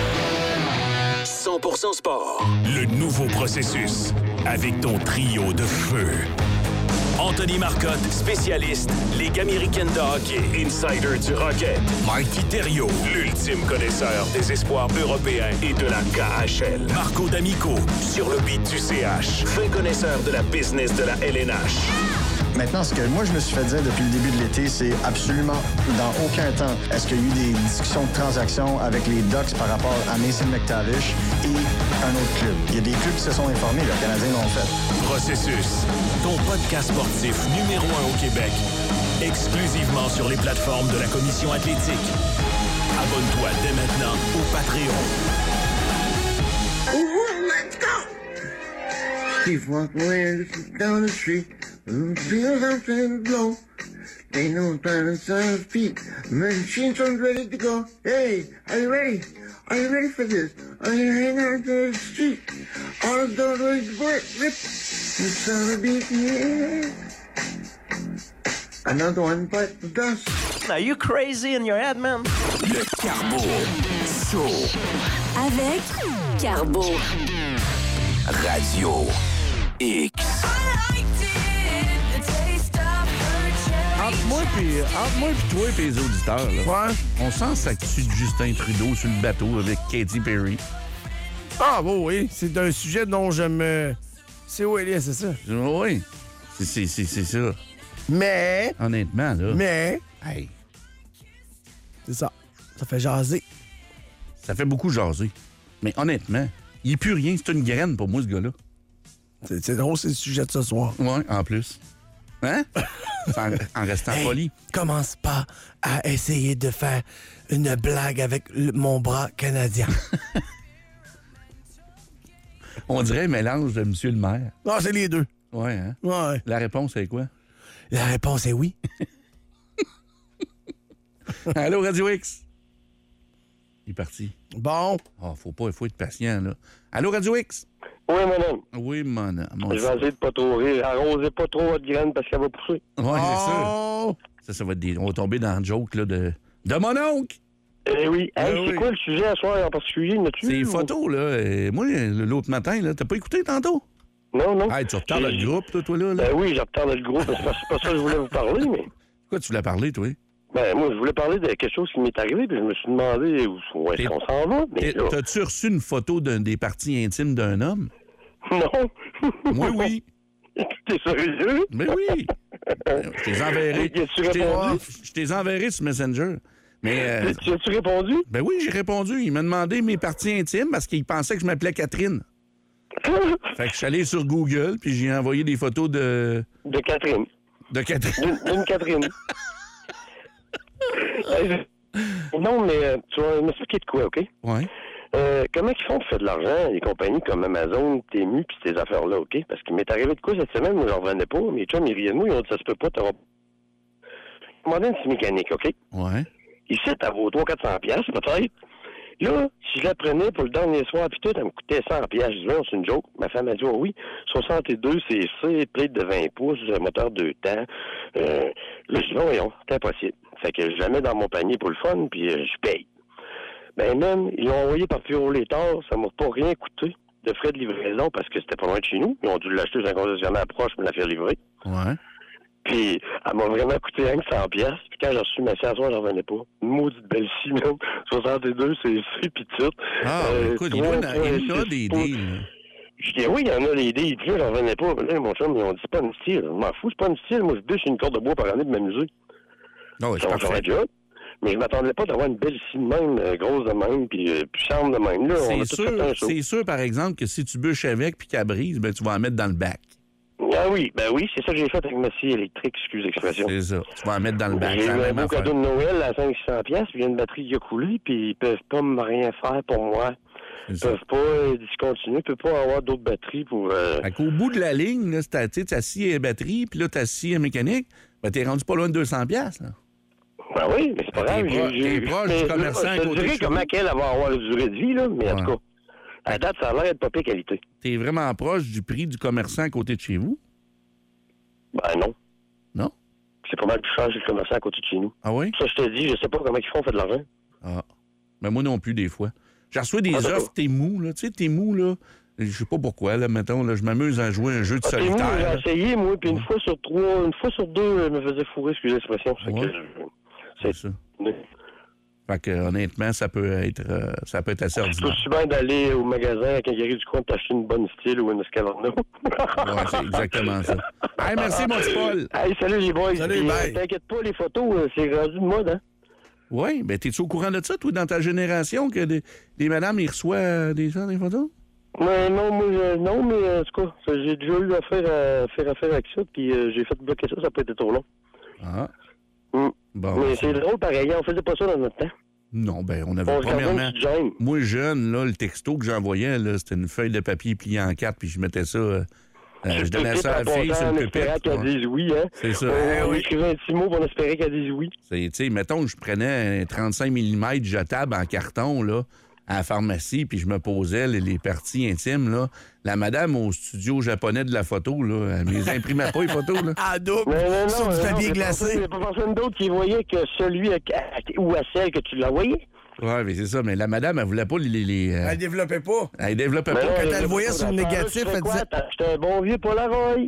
100% sport. Le nouveau processus. Avec ton trio de feu. Anthony Marcotte, spécialiste, Ligue américaine de hockey, insider du Rocket. Mikey Thériault, l'ultime connaisseur des espoirs européens et de la KHL. Marco D'Amico, sur le beat du CH, fin connaisseur de la business de la LNH. Maintenant, ce que moi, je me suis fait dire depuis le début de l'été, c'est absolument dans aucun temps est-ce qu'il y a eu des discussions de transactions avec les Ducks par rapport à Mason McTavish et un autre club. Il y a des clubs qui se sont informés, les Canadiens l'ont fait. Processus, ton podcast sportif numéro 1 au Québec, exclusivement sur les plateformes de la Commission athlétique. Abonne-toi dès maintenant au Patreon. Let's go! Keep walking down the street. Feels something blow. Ain't no time inside of feet. Machine's ready to go. Hey, are you ready? Are you ready for this? Are you hanging out to the street? All the doors rip. It's gonna be here. Another one bites the dust. Are you crazy in your head, man? Le Carbo Show. Avec Carbo. Radio X. Entre moi pis toi pis les auditeurs, là, on sent ça tue de Justin Trudeau sur le bateau avec Katy Perry. Ah bon, oui, c'est un sujet dont je me... C'est où elle est, c'est ça? Oui, c'est ça. Mais... Honnêtement, là... Mais... Hey. C'est ça. Ça fait jaser. Ça fait beaucoup jaser. Mais honnêtement, il n'est plus rien. C'est une graine pour moi, ce gars-là. C'est drôle, c'est le sujet de ce soir. Oui, en plus. Hein? En restant poli. Commence pas à essayer de faire une blague avec mon bras canadien. On dirait un mélange de Monsieur le maire. Non, c'est les deux. Ouais, hein? Ouais. La réponse est quoi? La réponse est oui. Allô, Radio X? Il est parti. Bon. Oh, faut être patient, là. Allô, Radio X? Oui, madame. Oui, madame. Je vais essayer de pas trop rire. Arrosez pas trop votre graine parce qu'elle va pousser. Oui, c'est ça. Ça va être on va tomber dans le joke là, de mon oncle. Eh oui. C'est quoi le sujet à soir en particulier? C'est les photos, là. Moi, l'autre matin, là, t'as pas écouté tantôt? Non. Hey, tu retardes le groupe, toi, là? Ben oui, je retarde le groupe. C'est pas ça que je voulais vous parler, mais... Pourquoi tu voulais parler, toi? Ben, moi, je voulais parler de quelque chose qui m'est arrivé, puis je me suis demandé où est-ce qu'on s'en va. Mais t'as-tu reçu une photo des parties intimes d'un homme? Non. Moi, oui. T'es sérieux? Mais oui. Je t'ai enverré. Je t'ai enverré sur Messenger. Mais, Tu as-tu répondu? Ben oui, j'ai répondu. Il m'a demandé mes parties intimes parce qu'il pensait que je m'appelais Catherine. Fait que je suis allé sur Google, puis j'ai envoyé des photos de... De Catherine. De Catherine. D'une Catherine. Non, mais tu vas m'expliquer de quoi, OK? Oui. Comment ils font pour faire de l'argent, les compagnies comme Amazon, Temu, puis ces affaires-là, OK? Parce qu'il m'est arrivé de quoi cette semaine, moi, j'en revenais pas. Mes chums, ils riaient de moi, ils ont dit, ça se peut pas, t'auras... J'ai demandé une scie mécanique, OK? Ouais. Ici, ça vaut 300-400 piastres, peut-être. Là, si je la prenais pour le dernier soir, puis tout, elle me coûtait 100 piastres. Je dis, non, c'est une joke. Ma femme a dit, oh oui, 62 cc, plate de 20 pouces, un moteur 2 temps. Là, je dis, non, voyons, c'est impossible. Fait que je la mets dans mon panier pour le fun, puis je paye. Ben même, ils l'ont envoyé par Puro-Létard, ça m'a pas rien coûté de frais de livraison parce que c'était pas loin de chez nous. Ils ont dû l'acheter dans un concessionnaire proche pour me la faire livrer. Ouais. Puis, elle m'a vraiment coûté rien que 100 piastres. Puis quand j'ai reçu ma scie à soir, j'en revenais pas. Une maudite belle scie, même. 62, c'est puis tout. Ah, écoute, il y en a des deals. Je dis, oui, il y en a des deals. Puis là, j'en revenais pas. Là, mon chum, ils ont dit, c'est pas une style. Je m'en fous, c'est pas une style. Moi, je bûche une corde de bois par année de m'amuser. Non, c'est parfait. Mais je m'attendais pas d'avoir une belle scie de même, grosse de même, puis puissante de même. Là, c'est sûr, par exemple, que si tu bûches avec puis qu'elle brise, ben, tu vas en mettre dans le bac. Ah oui, ben oui, c'est ça que j'ai fait avec ma scie électrique, excuse l'expression. C'est ça, tu vas en mettre dans le bac. J'ai eu un beau cadeau de Noël à 500$, puis il y a une batterie qui a coulé, puis ils peuvent pas me rien faire pour moi. Ils peuvent pas discontinuer, ils peuvent pas avoir d'autres batteries pour... Fait qu'au bout de la ligne, là, ta scie est batterie, puis là, ta scie est mécanique, ben t'es rendu pas loin de 200$, là. Ben oui, mais c'est pas grave. T'es proche du commerçant à côté de Je dirais comment qu'elle va avoir la durée de vie, là, mais en tout cas, à date, ça a l'air d'être pas pire qualité. T'es vraiment proche du prix du commerçant à côté de chez vous? Ben non. Non? C'est pas mal plus cher que le commerçant à côté de chez nous. Ah oui? Ça, je te dis, je sais pas comment ils font, on fait de l'argent. Ah. Ben moi non plus, des fois. J'ai reçu des offres Temu, là. Tu sais, Temu, là, je sais pas pourquoi, là, mettons, là, je m'amuse à jouer un jeu de solitaire. Temu, j'ai essayé, moi, puis une fois sur deux, je me faisais fourrer, excusez l'expression. C'est ça. Fait que, honnêtement, ça peut être assez ordinaire. Je suis bien d'aller au magasin à Quincaillerie du coin t'acheter une bonne style ou une Escalano. Ouais, c'est exactement ça. Hey, merci, mon petit Paul. Hey, salut les boys. Salut, bye. T'inquiète pas, les photos, c'est rendu de mode, hein? Oui, ben t'es-tu au courant de ça, toi, dans ta génération, que des madames, ils reçoivent des photos? Non, moi, non, mais en tout cas, j'ai déjà eu affaire avec ça, puis j'ai fait bloquer ça, ça peut être trop long. Ah. Bon, mais c'est drôle, pareil, on faisait pas ça dans notre temps. Non, ben on avait premièrement... Moi, jeune, là, le texto que j'envoyais, là, c'était une feuille de papier pliée en 4, puis je mettais ça... je donnais ça à la fille sur le pépette. On espérait qu'elle dise oui, hein? C'est ça. On écrivait un petit mot, puis on espérait qu'elle dise oui. Tu sais, mettons que je prenais un 35 mm jetable en carton, là, à la pharmacie, puis je me posais les parties intimes, là. La madame au studio japonais de la photo, là, elle ne les imprimait pas, les photos, là. Ah, double, sur du papier glacé. Il n'y a pas personne d'autre qui voyait que celui ou à celle que tu l'envoyais. Oui, mais c'est ça. Mais la madame, elle voulait pas les... Elle développait pas. Elle développait pas. Quand elle le voyait sur le négatif, elle disait... C'était un bon vieux Polaroid.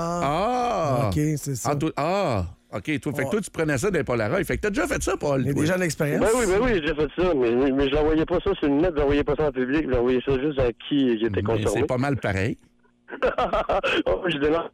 Ah! OK, c'est ça. OK, toi, fait que toi, tu prenais ça des Polaroid. Fait que t'as déjà fait ça, Paul. Il y a des gens d'expérience. Ben oui, j'ai déjà fait ça. Mais je l'envoyais pas ça sur le net, je l'envoyais pas ça en public, je l'envoyais ça juste à qui était concerné. C'est pas mal pareil. Oh, je dénonce.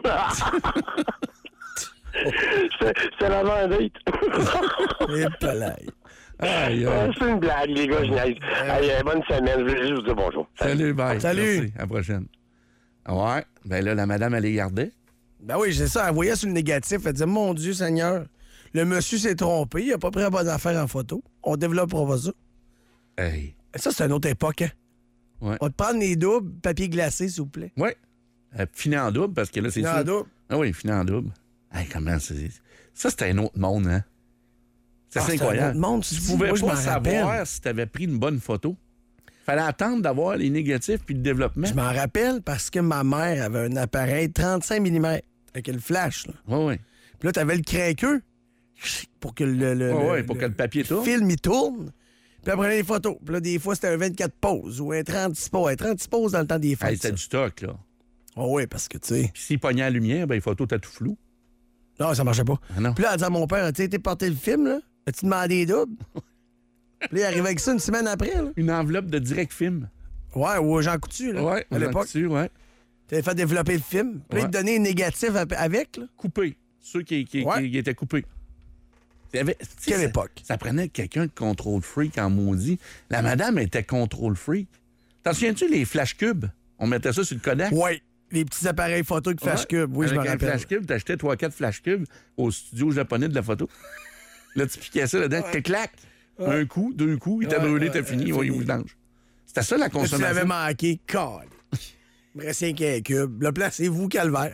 C'est la vendette. Et palais. C'est une blague, les gars, je niaise. Bonne semaine, je voulais juste vous dire bonjour. Salut, bye. Salut. Merci, à la prochaine. Ouais, ben là, la madame, elle les gardait. Ben oui, c'est ça. Elle voyait sur le négatif, elle disait, mon Dieu Seigneur, le monsieur s'est trompé, il a pas pris la bonne affaire en photo. On développera pas ça. Hey. Ça, c'est une autre époque, hein? Ouais. On va te prendre les doubles, papier glacé, s'il vous plaît. Oui. Fini en double, parce que là, c'est fini en double. Ah oui, fini en double. Hey, comment c'est... Ça, c'était un autre monde, hein? C'est incroyable. Un autre monde, tu pouvais pas savoir si tu avais pris une bonne photo. Fallait attendre d'avoir les négatifs puis le développement. Je m'en rappelle parce que ma mère avait un appareil 35 mm avec le flash. Là. Oui. Puis là, tu avais le craqueux pour que pour que le papier tourne. Le film, il tourne. Puis elle prenait des photos. Puis là, des fois, c'était un 24 poses ou un 36 poses. Un 36 poses dans le temps des fêtes. Hey, c'était du stock, là. Oh oui, parce que, tu sais... Puis s'il pognait la lumière, ben les photos étaient tout floues. Non, ça marchait pas. Ah, non. Puis là, elle disait à mon père, tu sais, t'es porté le film, là? As-tu demandé les doubles? Puis là, il arrivait avec ça une semaine après, là. Une enveloppe de direct film. Ouais, ou Jean Coutu, là. Ouais, à l'époque. Jean Coutu, ouais. Tu avais fait développer le film. Puis là, il te donnait un négatif avec, là. Coupé. Ceux qui étaient coupés. Quelle époque? Ça prenait quelqu'un de contrôle freak en maudit. La madame était contrôle freak. T'en souviens-tu, les flash cubes? On mettait ça sur le Kodak? Oui, les petits appareils photo avec flash cube. Oui, je me rappelle. Avec un flash cube, t'achetais 3-4 flash cubes au studio japonais de la photo. Là, tu piquais ça là-dedans, clac! Un coup, 2 coups, il t'a brûlé, t'as fini, il vous vidange. C'était ça la consommation. Tu l'avais manqué, God. Il me reste un cube. Le placez-vous, calvaire.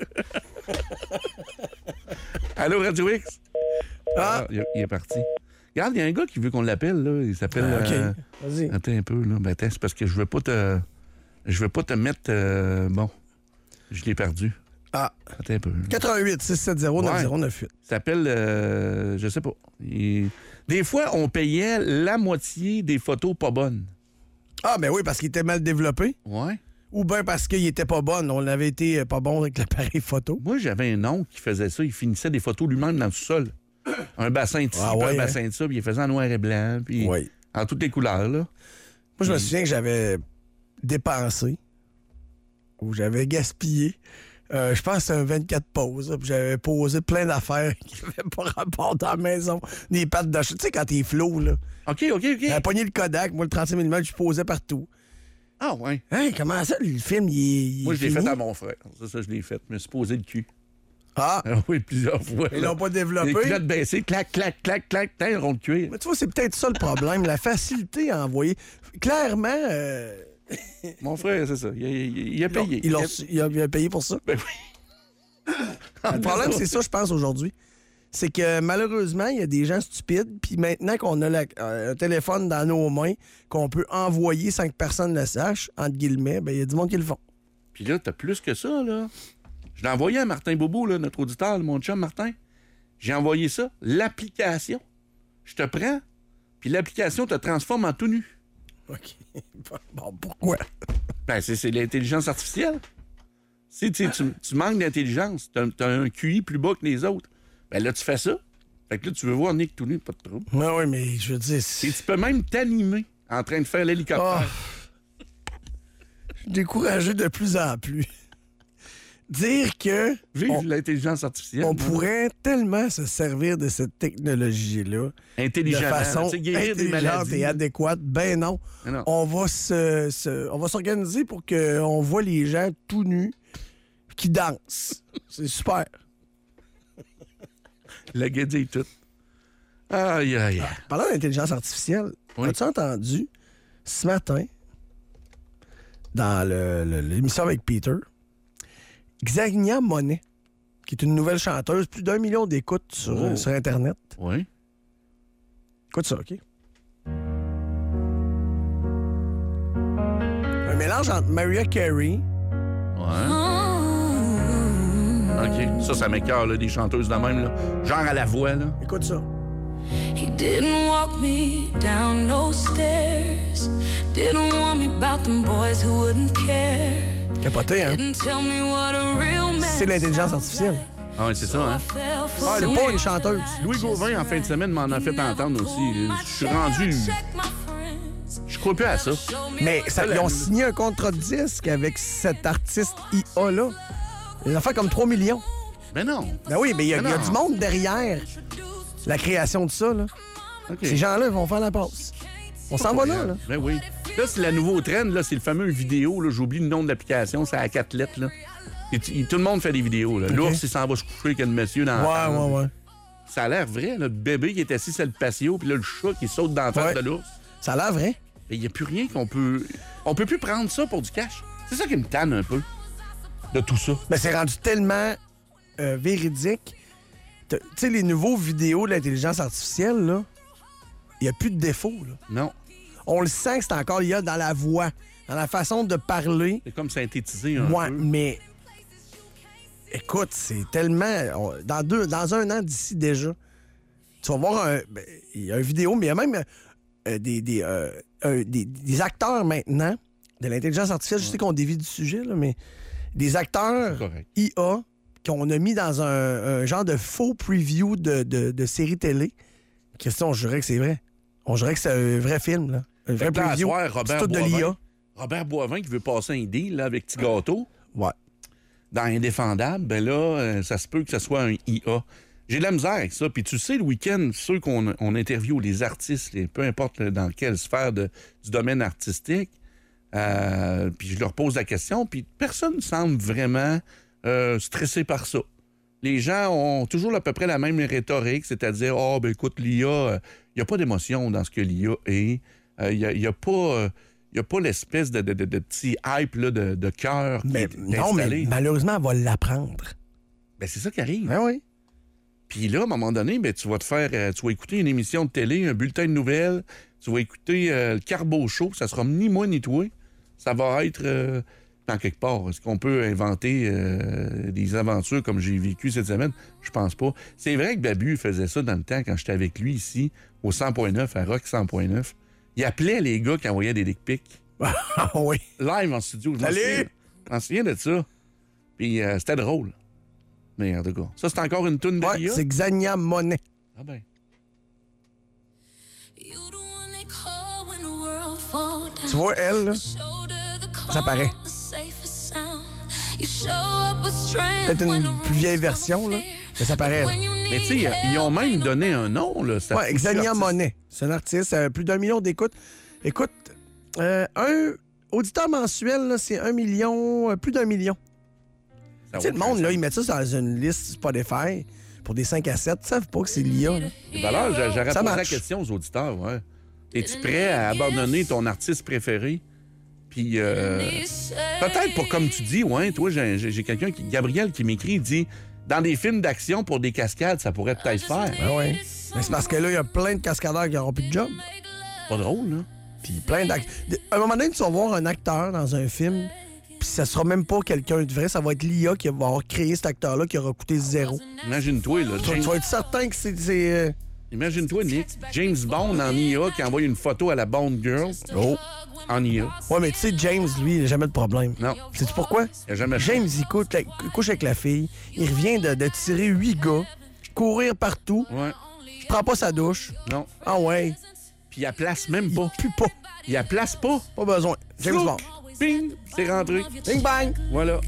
Allô, Radio X? Il est parti. Regarde, il y a un gars qui veut qu'on l'appelle, là. Il s'appelle... OK, vas-y. Attends un peu, là. Ben, attends, c'est parce que je veux pas te mettre... Bon, je l'ai perdu. Ah. Attends un peu. 88 670 9098. Il s'appelle... je sais pas. Des fois, on payait la moitié des photos pas bonnes. Ah, ben oui, parce qu'il était mal développé. Ouais. Ou bien parce qu'il était pas bon. On avait été pas bon avec l'appareil photo. Moi, j'avais un oncle qui faisait ça. Il finissait des photos lui-même dans le sous-sol. Un bassin de ci, un bassin de ça, puis il faisait en noir et blanc, puis en toutes les couleurs, là. Moi, je me souviens que j'avais dépensé ou j'avais gaspillé. Je pense que c'était un 24 poses. Puis j'avais posé plein d'affaires qui n'avaient pas rapport dans la maison. Des pattes de chat. Tu sais, quand t'es flou, là. OK. J'avais pogné le Kodak. Moi, le 35 mm, je posais partout. Ah, ouais. Hein, comment ça, le film, il est Moi, je l'ai fini? fait à mon frère. Ça, je l'ai fait. Je me suis posé le cul. Ah! Oui, plusieurs fois. Ils l'ont pas développé. Les culottes baissées, clac, un rond de cuir. Mais tu vois, c'est peut-être ça le problème, la facilité à envoyer. Clairement... Mon frère, c'est ça. Il a payé. Il a payé pour ça? Ben oui. Le problème, c'est ça, je pense, aujourd'hui. C'est que malheureusement, il y a des gens stupides, puis maintenant qu'on a un téléphone dans nos mains, qu'on peut envoyer sans que personne ne le sache, entre guillemets, ben il y a du monde qui le font. Puis là, t'as plus que ça, là. Je l'ai envoyé à Martin Bobo, là, notre auditeur, mon chum Martin. J'ai envoyé ça, l'application. Je te prends, puis l'application te transforme en tout nu. OK. Bon, pourquoi? Ben, c'est l'intelligence artificielle. Si tu manques d'intelligence, t'as un QI plus bas que les autres, ben là, tu fais ça. Fait que là, tu veux voir Nick tout nu, pas de trouble. Oui, mais je veux dire... Et tu peux même t'animer en train de faire l'hélicoptère. Oh. Je suis découragé de plus en plus. Dire que... Vive l'intelligence artificielle. On pourrait tellement se servir de cette technologie-là de façon intelligente et adéquate. Ben non. On va s'organiser pour qu'on voit les gens tout nus qui dansent. C'est super. La guédille tout. Aïe. Parlant d'intelligence artificielle, as-tu entendu ce matin, dans l'émission avec Peter, Xenia Monet, qui est une nouvelle chanteuse, plus d'1 million d'écoutes sur Internet. Oui. Écoute ça, OK? Un mélange entre Mariah Carey. OK. Ça m'écoeure, là, des chanteuses de même, là. Genre à la voix, là. Écoute ça. He didn't walk me down no stairs. Didn't warn me about them boys who wouldn't care. Capoté, hein? C'est l'intelligence artificielle. Ah oui, c'est ça, hein? Ah, elle n'est pas une chanteuse. Louis Gauvin, en fin de semaine, m'en a fait entendre aussi. Je suis rendu... Je crois plus à ça. Mais ils ont signé un contrat de disque avec cet artiste IA-là. Ils ont fait comme 3 millions. Ben non. Ben oui, mais il y a du monde derrière la création de ça, là. Okay. Ces gens-là vont faire la passe. On s'en va là. Ben oui. Là, c'est la nouveau trend, là, c'est le fameux vidéo, là, j'oublie le nom de l'application, c'est à 4 lettres, là. Et tout le monde fait des vidéos, là. Okay. L'ours, il s'en va se coucher avec un monsieur dans Ouais. Ça a l'air vrai, là, le bébé qui est assis sur le patio, puis là, le chat qui saute dans la tête de l'ours. Ça a l'air vrai. Mais il n'y a plus rien qu'on peut... On peut plus prendre ça pour du cash. C'est ça qui me tanne un peu, de tout ça. Ben, c'est rendu tellement véridique. Tu sais, les nouveaux vidéos de l'intelligence artificielle, là, il n'y a plus de défaut, là. Non. On le sent que c'est encore il y a dans la voix, dans la façon de parler. C'est comme synthétisé un peu. Ouais, mais écoute, c'est tellement... Dans 1 an d'ici déjà, tu vas voir il y a une vidéo, mais il y a même des acteurs maintenant de l'intelligence artificielle. Je sais qu'on dévie du sujet, là, mais des acteurs IA qu'on a mis dans un genre de faux preview de série télé. Question, on jurait que c'est vrai. On jurait que c'est un vrai film, là. Un vrai preview. C'est tout de l'IA. Robert Boivin qui veut passer un deal là, avec Petit Gâteau. Ouais. Dans Indéfendable, ben là, ça se peut que ce soit un IA. J'ai de la misère avec ça. Puis tu sais, le week-end, ceux qu'on interviewe, les artistes, peu importe dans quelle sphère du domaine artistique, puis je leur pose la question, puis personne ne semble vraiment stressé par ça. Les gens ont toujours à peu près la même rhétorique, c'est-à-dire, ben écoute, l'IA, il n'y a pas d'émotion dans ce que l'IA est. Il n'y a pas l'espèce de petit hype là, de cœur qui est non, mais malheureusement, elle va l'apprendre. Ben c'est ça qui arrive. Ben oui. Puis là, à un moment donné, ben, tu vas écouter une émission de télé, un bulletin de nouvelles, tu vas écouter le Carbo Show, ça sera ni moi ni toi. Ça va être dans quelque part. Est-ce qu'on peut inventer des aventures comme j'ai vécu cette semaine? Je pense pas. C'est vrai que Babu faisait ça dans le temps quand j'étais avec lui ici, au 100.9, à Rock 100.9. Il appelait les gars qui envoyaient des dick pics. Ah oui. Live en studio. Je m'en souviens de ça. Puis c'était drôle. Mais en tout cas, ça, c'est encore une toune de l'IA? C'est Xania Monet. Ah ben. Tu vois, elle, là, ça paraît. Peut-être une plus vieille version, là, mais ça paraît. Là. Mais tu sais, ils ont même donné un nom, là. Ouais, Xania Monet. C'est un artiste, plus d'1 million d'écoutes. Écoute, un auditeur mensuel, là, c'est 1 million, plus d'1 million. Tu sais, le monde, là, ils mettent ça dans une liste Spotify pour des 5 à 7. Ils savent pas que c'est l'IA, là. Alors, j'aurais posé la question aux auditeurs, ouais. Es-tu prêt à abandonner ton artiste préféré? Puis, peut-être pas comme tu dis, ouais, toi, j'ai quelqu'un, Gabriel, qui m'écrit, il dit, dans des films d'action pour des cascades, ça pourrait peut-être faire. Ben oui. Mais c'est parce que là, il y a plein de cascadeurs qui n'auront plus de job. Pas drôle, là. Puis plein d'acteurs. À un moment donné, tu vas voir un acteur dans un film, puis ça sera même pas quelqu'un de vrai, ça va être l'IA qui va avoir créé cet acteur-là qui aura coûté 0. Imagine-toi, là. Tu vas être certain que c'est Imagine-toi, Nick, James Bond en IA qui envoie une photo à la Bond Girl. Oh! En IA. Ouais, mais tu sais, James, lui, il n'a jamais de problème. Non. Sais-tu pourquoi? Il a jamais James, il couche avec la fille, il revient de tirer 8 gars, courir partout. Ouais. Il prend pas sa douche. Non. Ah ouais. Puis il la place même pas. Il pue pas. Il la place pas. Pas besoin. James Bond. Ping! C'est rentré. Bing bang! Voilà.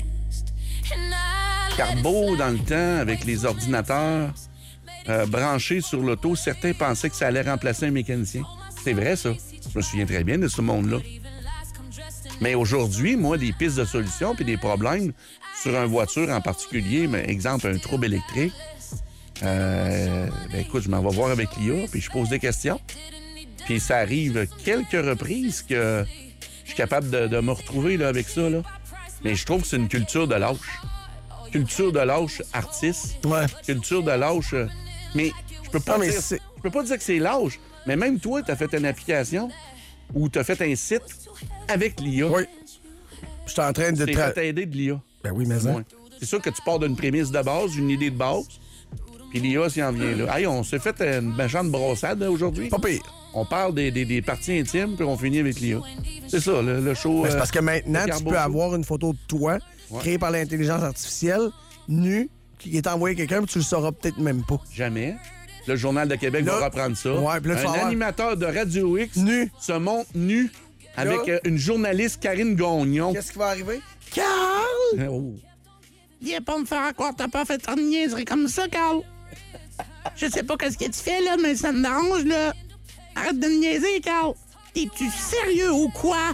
Carbo, dans le temps, avec les ordinateurs branchés sur l'auto, certains pensaient que ça allait remplacer un mécanicien. C'est vrai, ça. Je me souviens très bien de ce monde-là. Mais aujourd'hui, moi, des pistes de solutions puis des problèmes sur une voiture en particulier, mais exemple, un trouble électrique, écoute, je m'en vais voir avec l'IA, puis je pose des questions. Puis ça arrive quelques reprises que je suis capable de me retrouver là, avec ça. Là. Mais je trouve que c'est une culture de lâche. Culture de lâche artiste. Ouais. Culture de lâche... mais je peux pas dire que c'est lâche. Mais même toi, tu as fait une application ou tu as fait un site avec l'IA. Oui. Je suis en train de... C'est fait t'aider de l'IA. Ben oui, mais ouais. C'est sûr que tu pars d'une prémisse de base, une idée de base, puis l'IA s'y en vient là. Hey, on s'est fait une méchante brossade aujourd'hui. Pas pire. On parle des parties intimes, puis on finit avec l'IA. C'est ça, le show... c'est parce que maintenant, tu peux avoir une photo de toi, créée par l'intelligence artificielle, nue, qui est envoyée à quelqu'un, mais tu le sauras peut-être même pas. Jamais. Le Journal de Québec va reprendre ça. Ouais, puis là, un animateur de Radio X se montre nu avec une journaliste, Karine Gagnon. Qu'est-ce qui va arriver? Carl! Oh. Viens pas me faire croire que t'as pas fait une niaiserie comme ça, Carl. Je sais pas qu'est-ce que tu fais, là, mais ça me dérange, là. Arrête de me niaiser, Carl. T'es-tu sérieux ou quoi?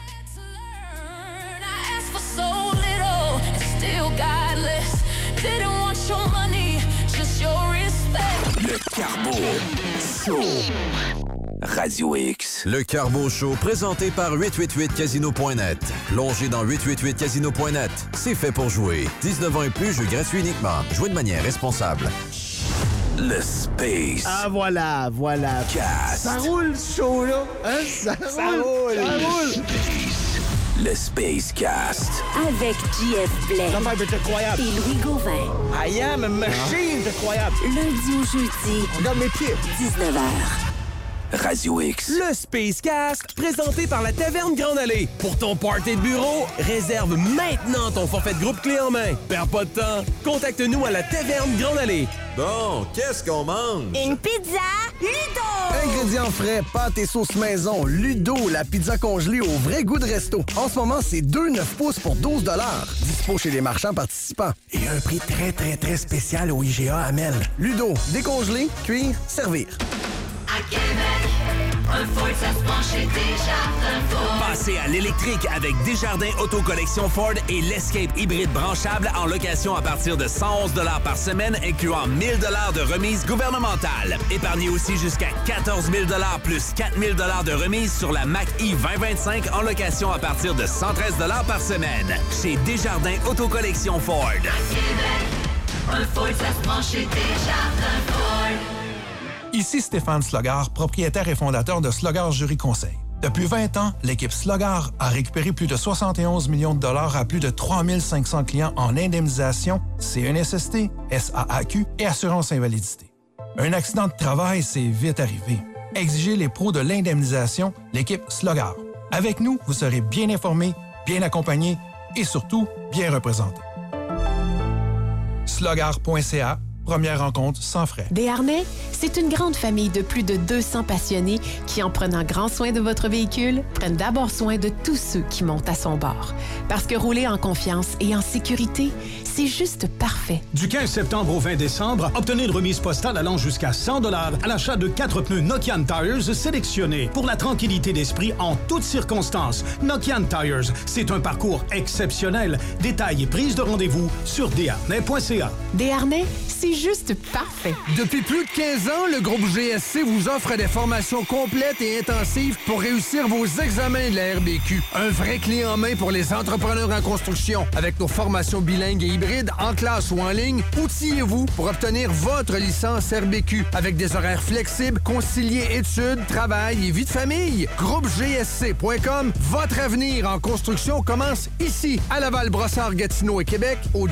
Le Carbo Show. Radio X. Le Carbo Show, présenté par 888casino.net. Plongez dans 888casino.net. C'est fait pour jouer. 19 ans et plus, jeu gratuit uniquement. Jouez de manière responsable. Le Space. Ah, voilà. Cast. Ça roule, ce show-là. Hein? Ça roule. Le Space Cast. Avec JF Blais. Ça va être incroyable. Et Louis Gauvin. I am a machine, c'est incroyable. Lundi au jeudi. Regarde mes pieds. 19h. Radio X. Le Spacecast, présenté par la Taverne Grande Allée. Pour ton party de bureau, réserve maintenant ton forfait de groupe clé en main. Perds pas de temps, contacte-nous à la Taverne Grande Allée. Bon, qu'est-ce qu'on mange? Une pizza Ludo! Ingrédients frais, pâtes et sauces maison, Ludo, la pizza congelée au vrai goût de resto. En ce moment, c'est 2,9 pouces pour 12 $. Dispo chez les marchands participants. Et un prix très, très, très spécial au IGA Amel. Ludo, décongelé, cuire, servir. À Québec, un Ford, ça se prend chez Desjardins Ford. Passez à l'électrique avec Desjardins Auto-Collection Ford et l'Escape hybride branchable en location à partir de 111 $ par semaine, incluant 1 000 $ de remise gouvernementale. Épargnez aussi jusqu'à 14 000 $ plus 4 000 $ de remise sur la Mach-E 2025 en location à partir de 113 $ par semaine. Chez Desjardins Auto-Collection Ford. À Québec, un Ford, ça se prend chez Desjardins Ford. Ici Stéphane Slogard, propriétaire et fondateur de Slogard Jury Conseil. Depuis 20 ans, l'équipe Slogard a récupéré plus de 71 millions de dollars à plus de 3500 clients en indemnisation, CNSST, SAAQ et assurance invalidité. Un accident de travail, c'est vite arrivé. Exigez les pros de l'indemnisation, l'équipe Slogard. Avec nous, vous serez bien informé, bien accompagné et surtout bien représenté. Slogard.ca. Première rencontre sans frais. Desharnais, c'est une grande famille de plus de 200 passionnés qui, en prenant grand soin de votre véhicule, prennent d'abord soin de tous ceux qui montent à son bord. Parce que rouler en confiance et en sécurité, c'est juste parfait. Du 15 septembre au 20 décembre, obtenez une remise postale allant jusqu'à 100 $ à l'achat de 4 pneus Nokian Tires sélectionnés. Pour la tranquillité d'esprit en toutes circonstances, Nokian Tires, c'est un parcours exceptionnel. Détails et prise de rendez-vous sur desharnais.ca. Desharnais, c'est juste parfait. Depuis plus de 15 ans, le groupe GSC vous offre des formations complètes et intensives pour réussir vos examens de la RBQ. Un vrai clé en main pour les entrepreneurs en construction. Avec nos formations bilingues et hybrides, en classe ou en ligne, outillez-vous pour obtenir votre licence RBQ. Avec des horaires flexibles, concilier études, travail et vie de famille. GroupeGSC.com, votre avenir en construction commence ici, à Laval, Brossard, Gatineau et Québec, au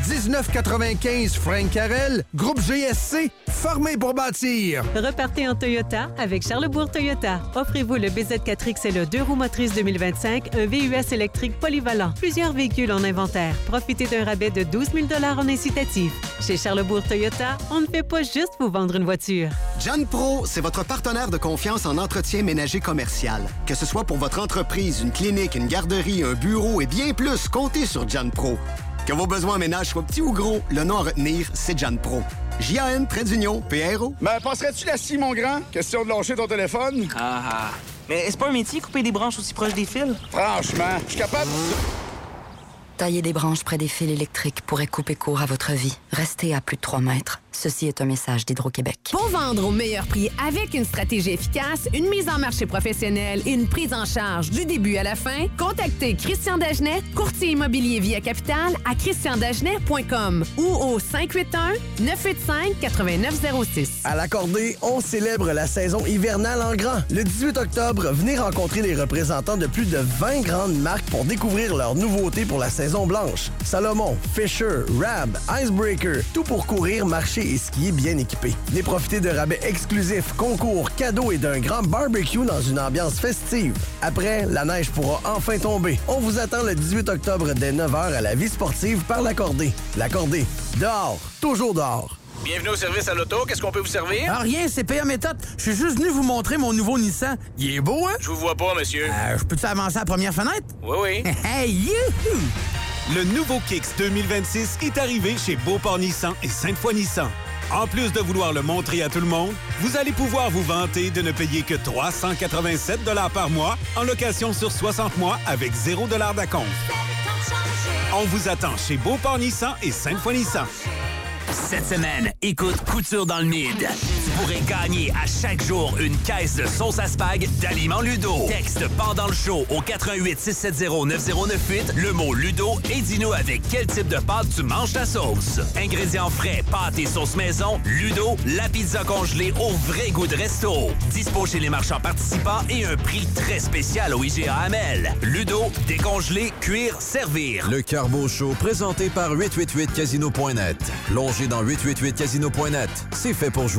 1995 Frank Carrel. Groupe GSC, formé pour bâtir. Repartez en Toyota avec Charlesbourg Toyota. Offrez-vous le BZ4X et le 2 roues motrices 2025, un VUS électrique polyvalent. Plusieurs véhicules en inventaire. Profitez d'un rabais de 12 000 $ en incitatif. Chez Charlesbourg Toyota, on ne fait pas juste vous vendre une voiture. John Pro, c'est votre partenaire de confiance en entretien ménager commercial. Que ce soit pour votre entreprise, une clinique, une garderie, un bureau et bien plus, comptez sur John Pro. Que vos besoins en ménage soient petits ou gros, le nom à retenir, c'est John Pro. JAN-PRO. Ben, passerais-tu la scie, mon grand? Question de lâcher ton téléphone? Ah. Mais c'est pas un métier, couper des branches aussi proches des fils? Franchement, je suis capable. Tailler des branches près des fils électriques pourrait couper court à votre vie. Restez à plus de 3 mètres. Ceci est un message d'Hydro-Québec. Pour vendre au meilleur prix avec une stratégie efficace, une mise en marché professionnelle et une prise en charge du début à la fin, contactez Christian Dagenet, courtier immobilier Via Capital à christiandagenet.com ou au 581-985-8906. À l'Accordé, on célèbre la saison hivernale en grand. Le 18 octobre, venez rencontrer les représentants de plus de 20 grandes marques pour découvrir leurs nouveautés pour la saison blanche. Salomon, Fisher, Rab, Icebreaker, tout pour courir, marcher et skier bien équipé. Venez profiter de rabais exclusifs, concours, cadeaux et d'un grand barbecue dans une ambiance festive. Après, la neige pourra enfin tomber. On vous attend le 18 octobre dès 9h à la vie sportive par l'Accordé. L'Accordé, dehors, toujours dehors. Bienvenue au service à l'auto. Qu'est-ce qu'on peut vous servir? Ah, rien, c'est PA Méthode. Je suis juste venu vous montrer mon nouveau Nissan. Il est beau, hein? Je vous vois pas, monsieur. Je peux-tu avancer à la première fenêtre? Oui. Hey, youhou! Le nouveau Kicks 2026 est arrivé chez Beauport Nissan et Sainte-Foy Nissan. En plus de vouloir le montrer à tout le monde, vous allez pouvoir vous vanter de ne payer que 387 $ par mois en location sur 60 mois avec 0 $ d'acompte. On vous attend chez Beauport Nissan et Sainte-Foy Nissan. Cette semaine, écoute Couture dans le Mid. Tu pourrais gagner à chaque jour une caisse de sauce à spag d'Aliments Ludo. Texte pendant le show au 88 670 9098 le mot Ludo et dis-nous avec quel type de pâte tu manges ta sauce. Ingrédients frais, pâtes et sauces maison, Ludo, la pizza congelée au vrai goût de resto. Dispo chez les marchands participants et un prix très spécial au IGA Amel. Ludo, décongelé, cuire, servir. Le Carbo Show, présenté par 888casino.net. Plongez dans 888casino.net. C'est fait pour jouer.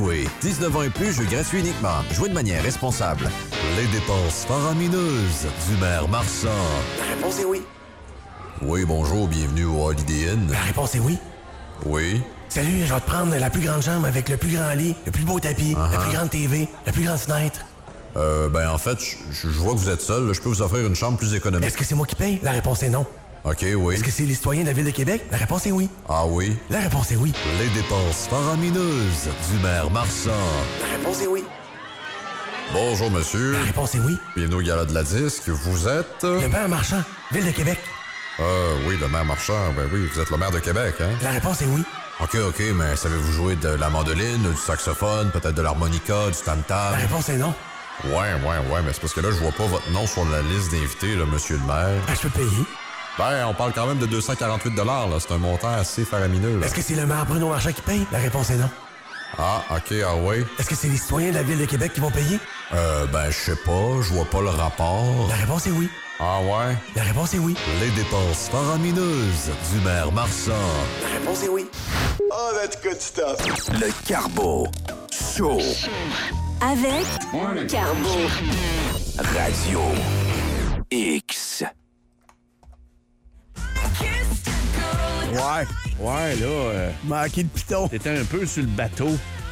19 ans et plus, jeu gratuit uniquement. Jouez de manière responsable. Les dépenses faramineuses du maire Marchand. La réponse est oui. Oui, bonjour, bienvenue au Holiday Inn. La réponse est oui. Oui. Salut, je vais te prendre la plus grande chambre avec le plus grand lit, le plus beau tapis, la plus grande TV, la plus grande fenêtre. En fait, je vois que vous êtes seul. Je peux vous offrir une chambre plus économique. Est-ce que c'est moi qui paye? La réponse est non. OK, oui. Est-ce que c'est les citoyens de la Ville de Québec? La réponse est oui. Ah oui? La réponse est oui. Les dépenses faramineuses du maire Marchand. La réponse est oui. Bonjour, monsieur. La réponse est oui. Bienvenue au Gala de la Disque. Vous êtes... Le maire Marchand, Ville de Québec. Oui, le maire Marchand. Ben oui, vous êtes le maire de Québec, hein? La réponse est oui. OK, mais savez-vous jouer de la mandoline, du saxophone, peut-être de l'harmonica, du tam-tam? La réponse est non. Ouais, mais c'est parce que là, je vois pas votre nom sur la liste d'invités, là, monsieur le maire. Je peux payer. Ben, on parle quand même de 248 $, là. C'est un montant assez faramineux, là. Est-ce que c'est le maire Bruno Marchand qui paye? La réponse est non. Ah, OK, oui. Est-ce que c'est les citoyens de la Ville de Québec qui vont payer? Je sais pas, je vois pas le rapport. La réponse est oui. Ah ouais? La réponse est oui. Les dépenses faramineuses du maire Marchand. La réponse est oui. Oh, that's good stuff. Le Carbo Show. Avec Carbo. Radio X. Ouais, là... Manqué de piton. T'étais un peu sur le bateau.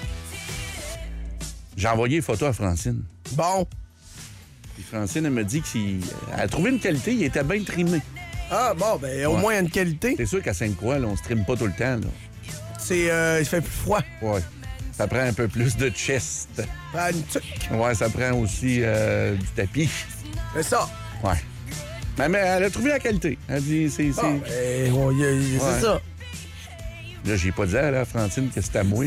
J'ai envoyé une photo à Francine. Bon. Puis Francine, elle me dit qu'elle a trouvé une qualité, il était bien trimé. Ah, bon, ben au moins, il y a une qualité. C'est sûr qu'à Sainte-Croix, là, on se trime pas tout le temps, là. Il fait plus froid. Ouais. Ça prend un peu plus de chest. Ah, une tuque. Ouais, ça prend aussi du tapis. C'est ça. Ouais. Mais elle a trouvé la qualité. Elle dit, c'est... Bon, c'est ça. Là, j'ai pas dit à la Francine que c'était à moi.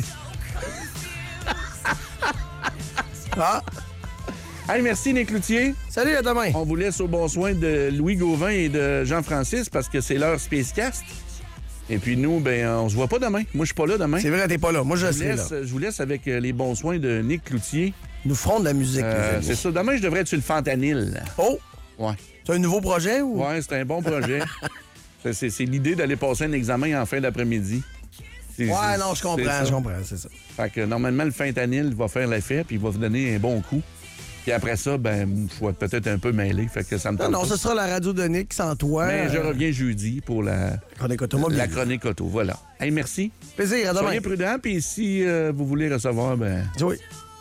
Ah. Hey, merci, Nick Cloutier. Salut, à demain. On vous laisse au bon soin de Louis Gauvin et de Jean-Francis parce que c'est leur Spacecast. Et puis nous, on se voit pas demain. Moi, je suis pas là demain. C'est vrai, t'es pas là. Moi, je serai là. Je vous laisse avec les bons soins de Nick Cloutier. Nous ferons de la musique, les amis. C'est ça. Demain, je devrais être sur le fentanyl. Oh! Ouais. C'est un nouveau projet ou? Ouais, c'est un bon projet. c'est l'idée d'aller passer un examen en fin d'après-midi. Ouais, non, je comprends, c'est ça. Fait que normalement, le fentanyl va faire l'effet, puis il va vous donner un bon coup. Puis après ça, je vais peut-être un peu mêlé, fait que ça me tente. Non, ce sera la radio de Nick sans toi. Mais je reviens jeudi pour la chronique automobile. La chronique auto, voilà. Hey, merci. Plaisir, à demain. Soyez prudents, puis si vous voulez recevoir, oui.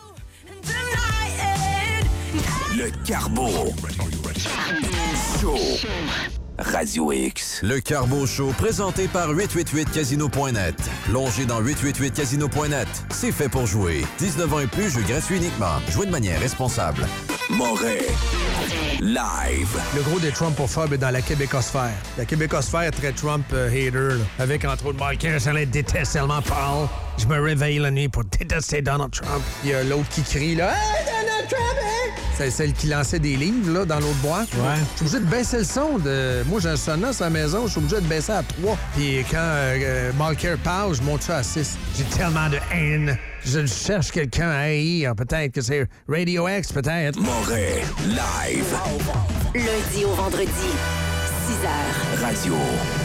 Le Carbo Show. Radio X. Le Carbo Show, présenté par 888casino.net. Plongez dans 888casino.net. C'est fait pour jouer. 19 ans et plus, jeu gratuit uniquement. Jouez de manière responsable. Moret. Live. Le gros des Trumpophobes est dans la québécosphère. La québécosphère est très Trump-hater, avec entre autres Mike Sarlet déteste tellement Paul. Je me réveille la nuit pour détester Donald Trump. Il y a l'autre qui crie, là, « Hey, Donald Trump! Hey! » C'est celle qui lançait des livres, là, dans l'autre boîte. Ouais. Je suis obligé de baisser le son. Moi, j'ai un Sonos à la maison, je suis obligé de baisser à 3. Puis quand Malcare parle, je monte ça à 6. J'ai tellement de haine. Je cherche quelqu'un à haïr. Peut-être que c'est Radio X, peut-être. Moret. Live. Lundi au vendredi, 6h. Radio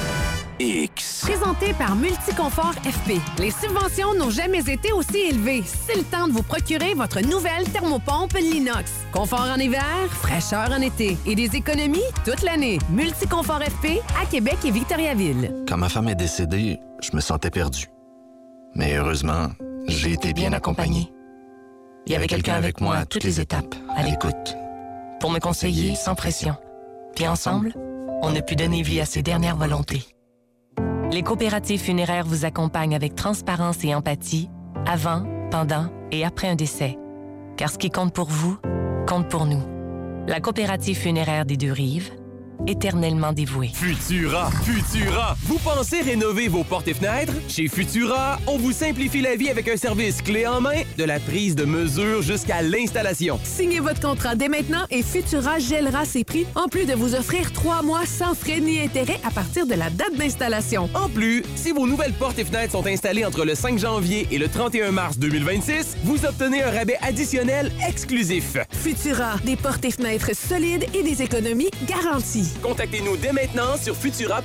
X. Présenté par Multiconfort FP. Les subventions n'ont jamais été aussi élevées. C'est le temps de vous procurer votre nouvelle thermopompe Linox. Confort en hiver, fraîcheur en été et des économies toute l'année. Multiconfort FP à Québec et Victoriaville. Quand ma femme est décédée, je me sentais perdu. Mais heureusement, j'ai été bien accompagné. Il y avait quelqu'un avec moi à toutes les étapes, à l'écoute. Pour me conseiller sans pression. Puis ensemble, on a pu donner vie à ses dernières volontés. Les coopératives funéraires vous accompagnent avec transparence et empathie, avant, pendant et après un décès. Car ce qui compte pour vous, compte pour nous. La coopérative funéraire des Deux-Rives, éternellement dévouée. Futura! Vous pensez rénover vos portes et fenêtres? Chez Futura, on vous simplifie la vie avec un service clé en main, de la prise de mesure jusqu'à l'installation. Signez votre contrat dès maintenant et Futura gèlera ses prix, en plus de vous offrir 3 mois sans frais ni intérêts à partir de la date d'installation. En plus, si vos nouvelles portes et fenêtres sont installées entre le 5 janvier et le 31 mars 2026, vous obtenez un rabais additionnel exclusif. Futura, des portes et fenêtres solides et des économies garanties. Contactez-nous dès maintenant sur futura.ca.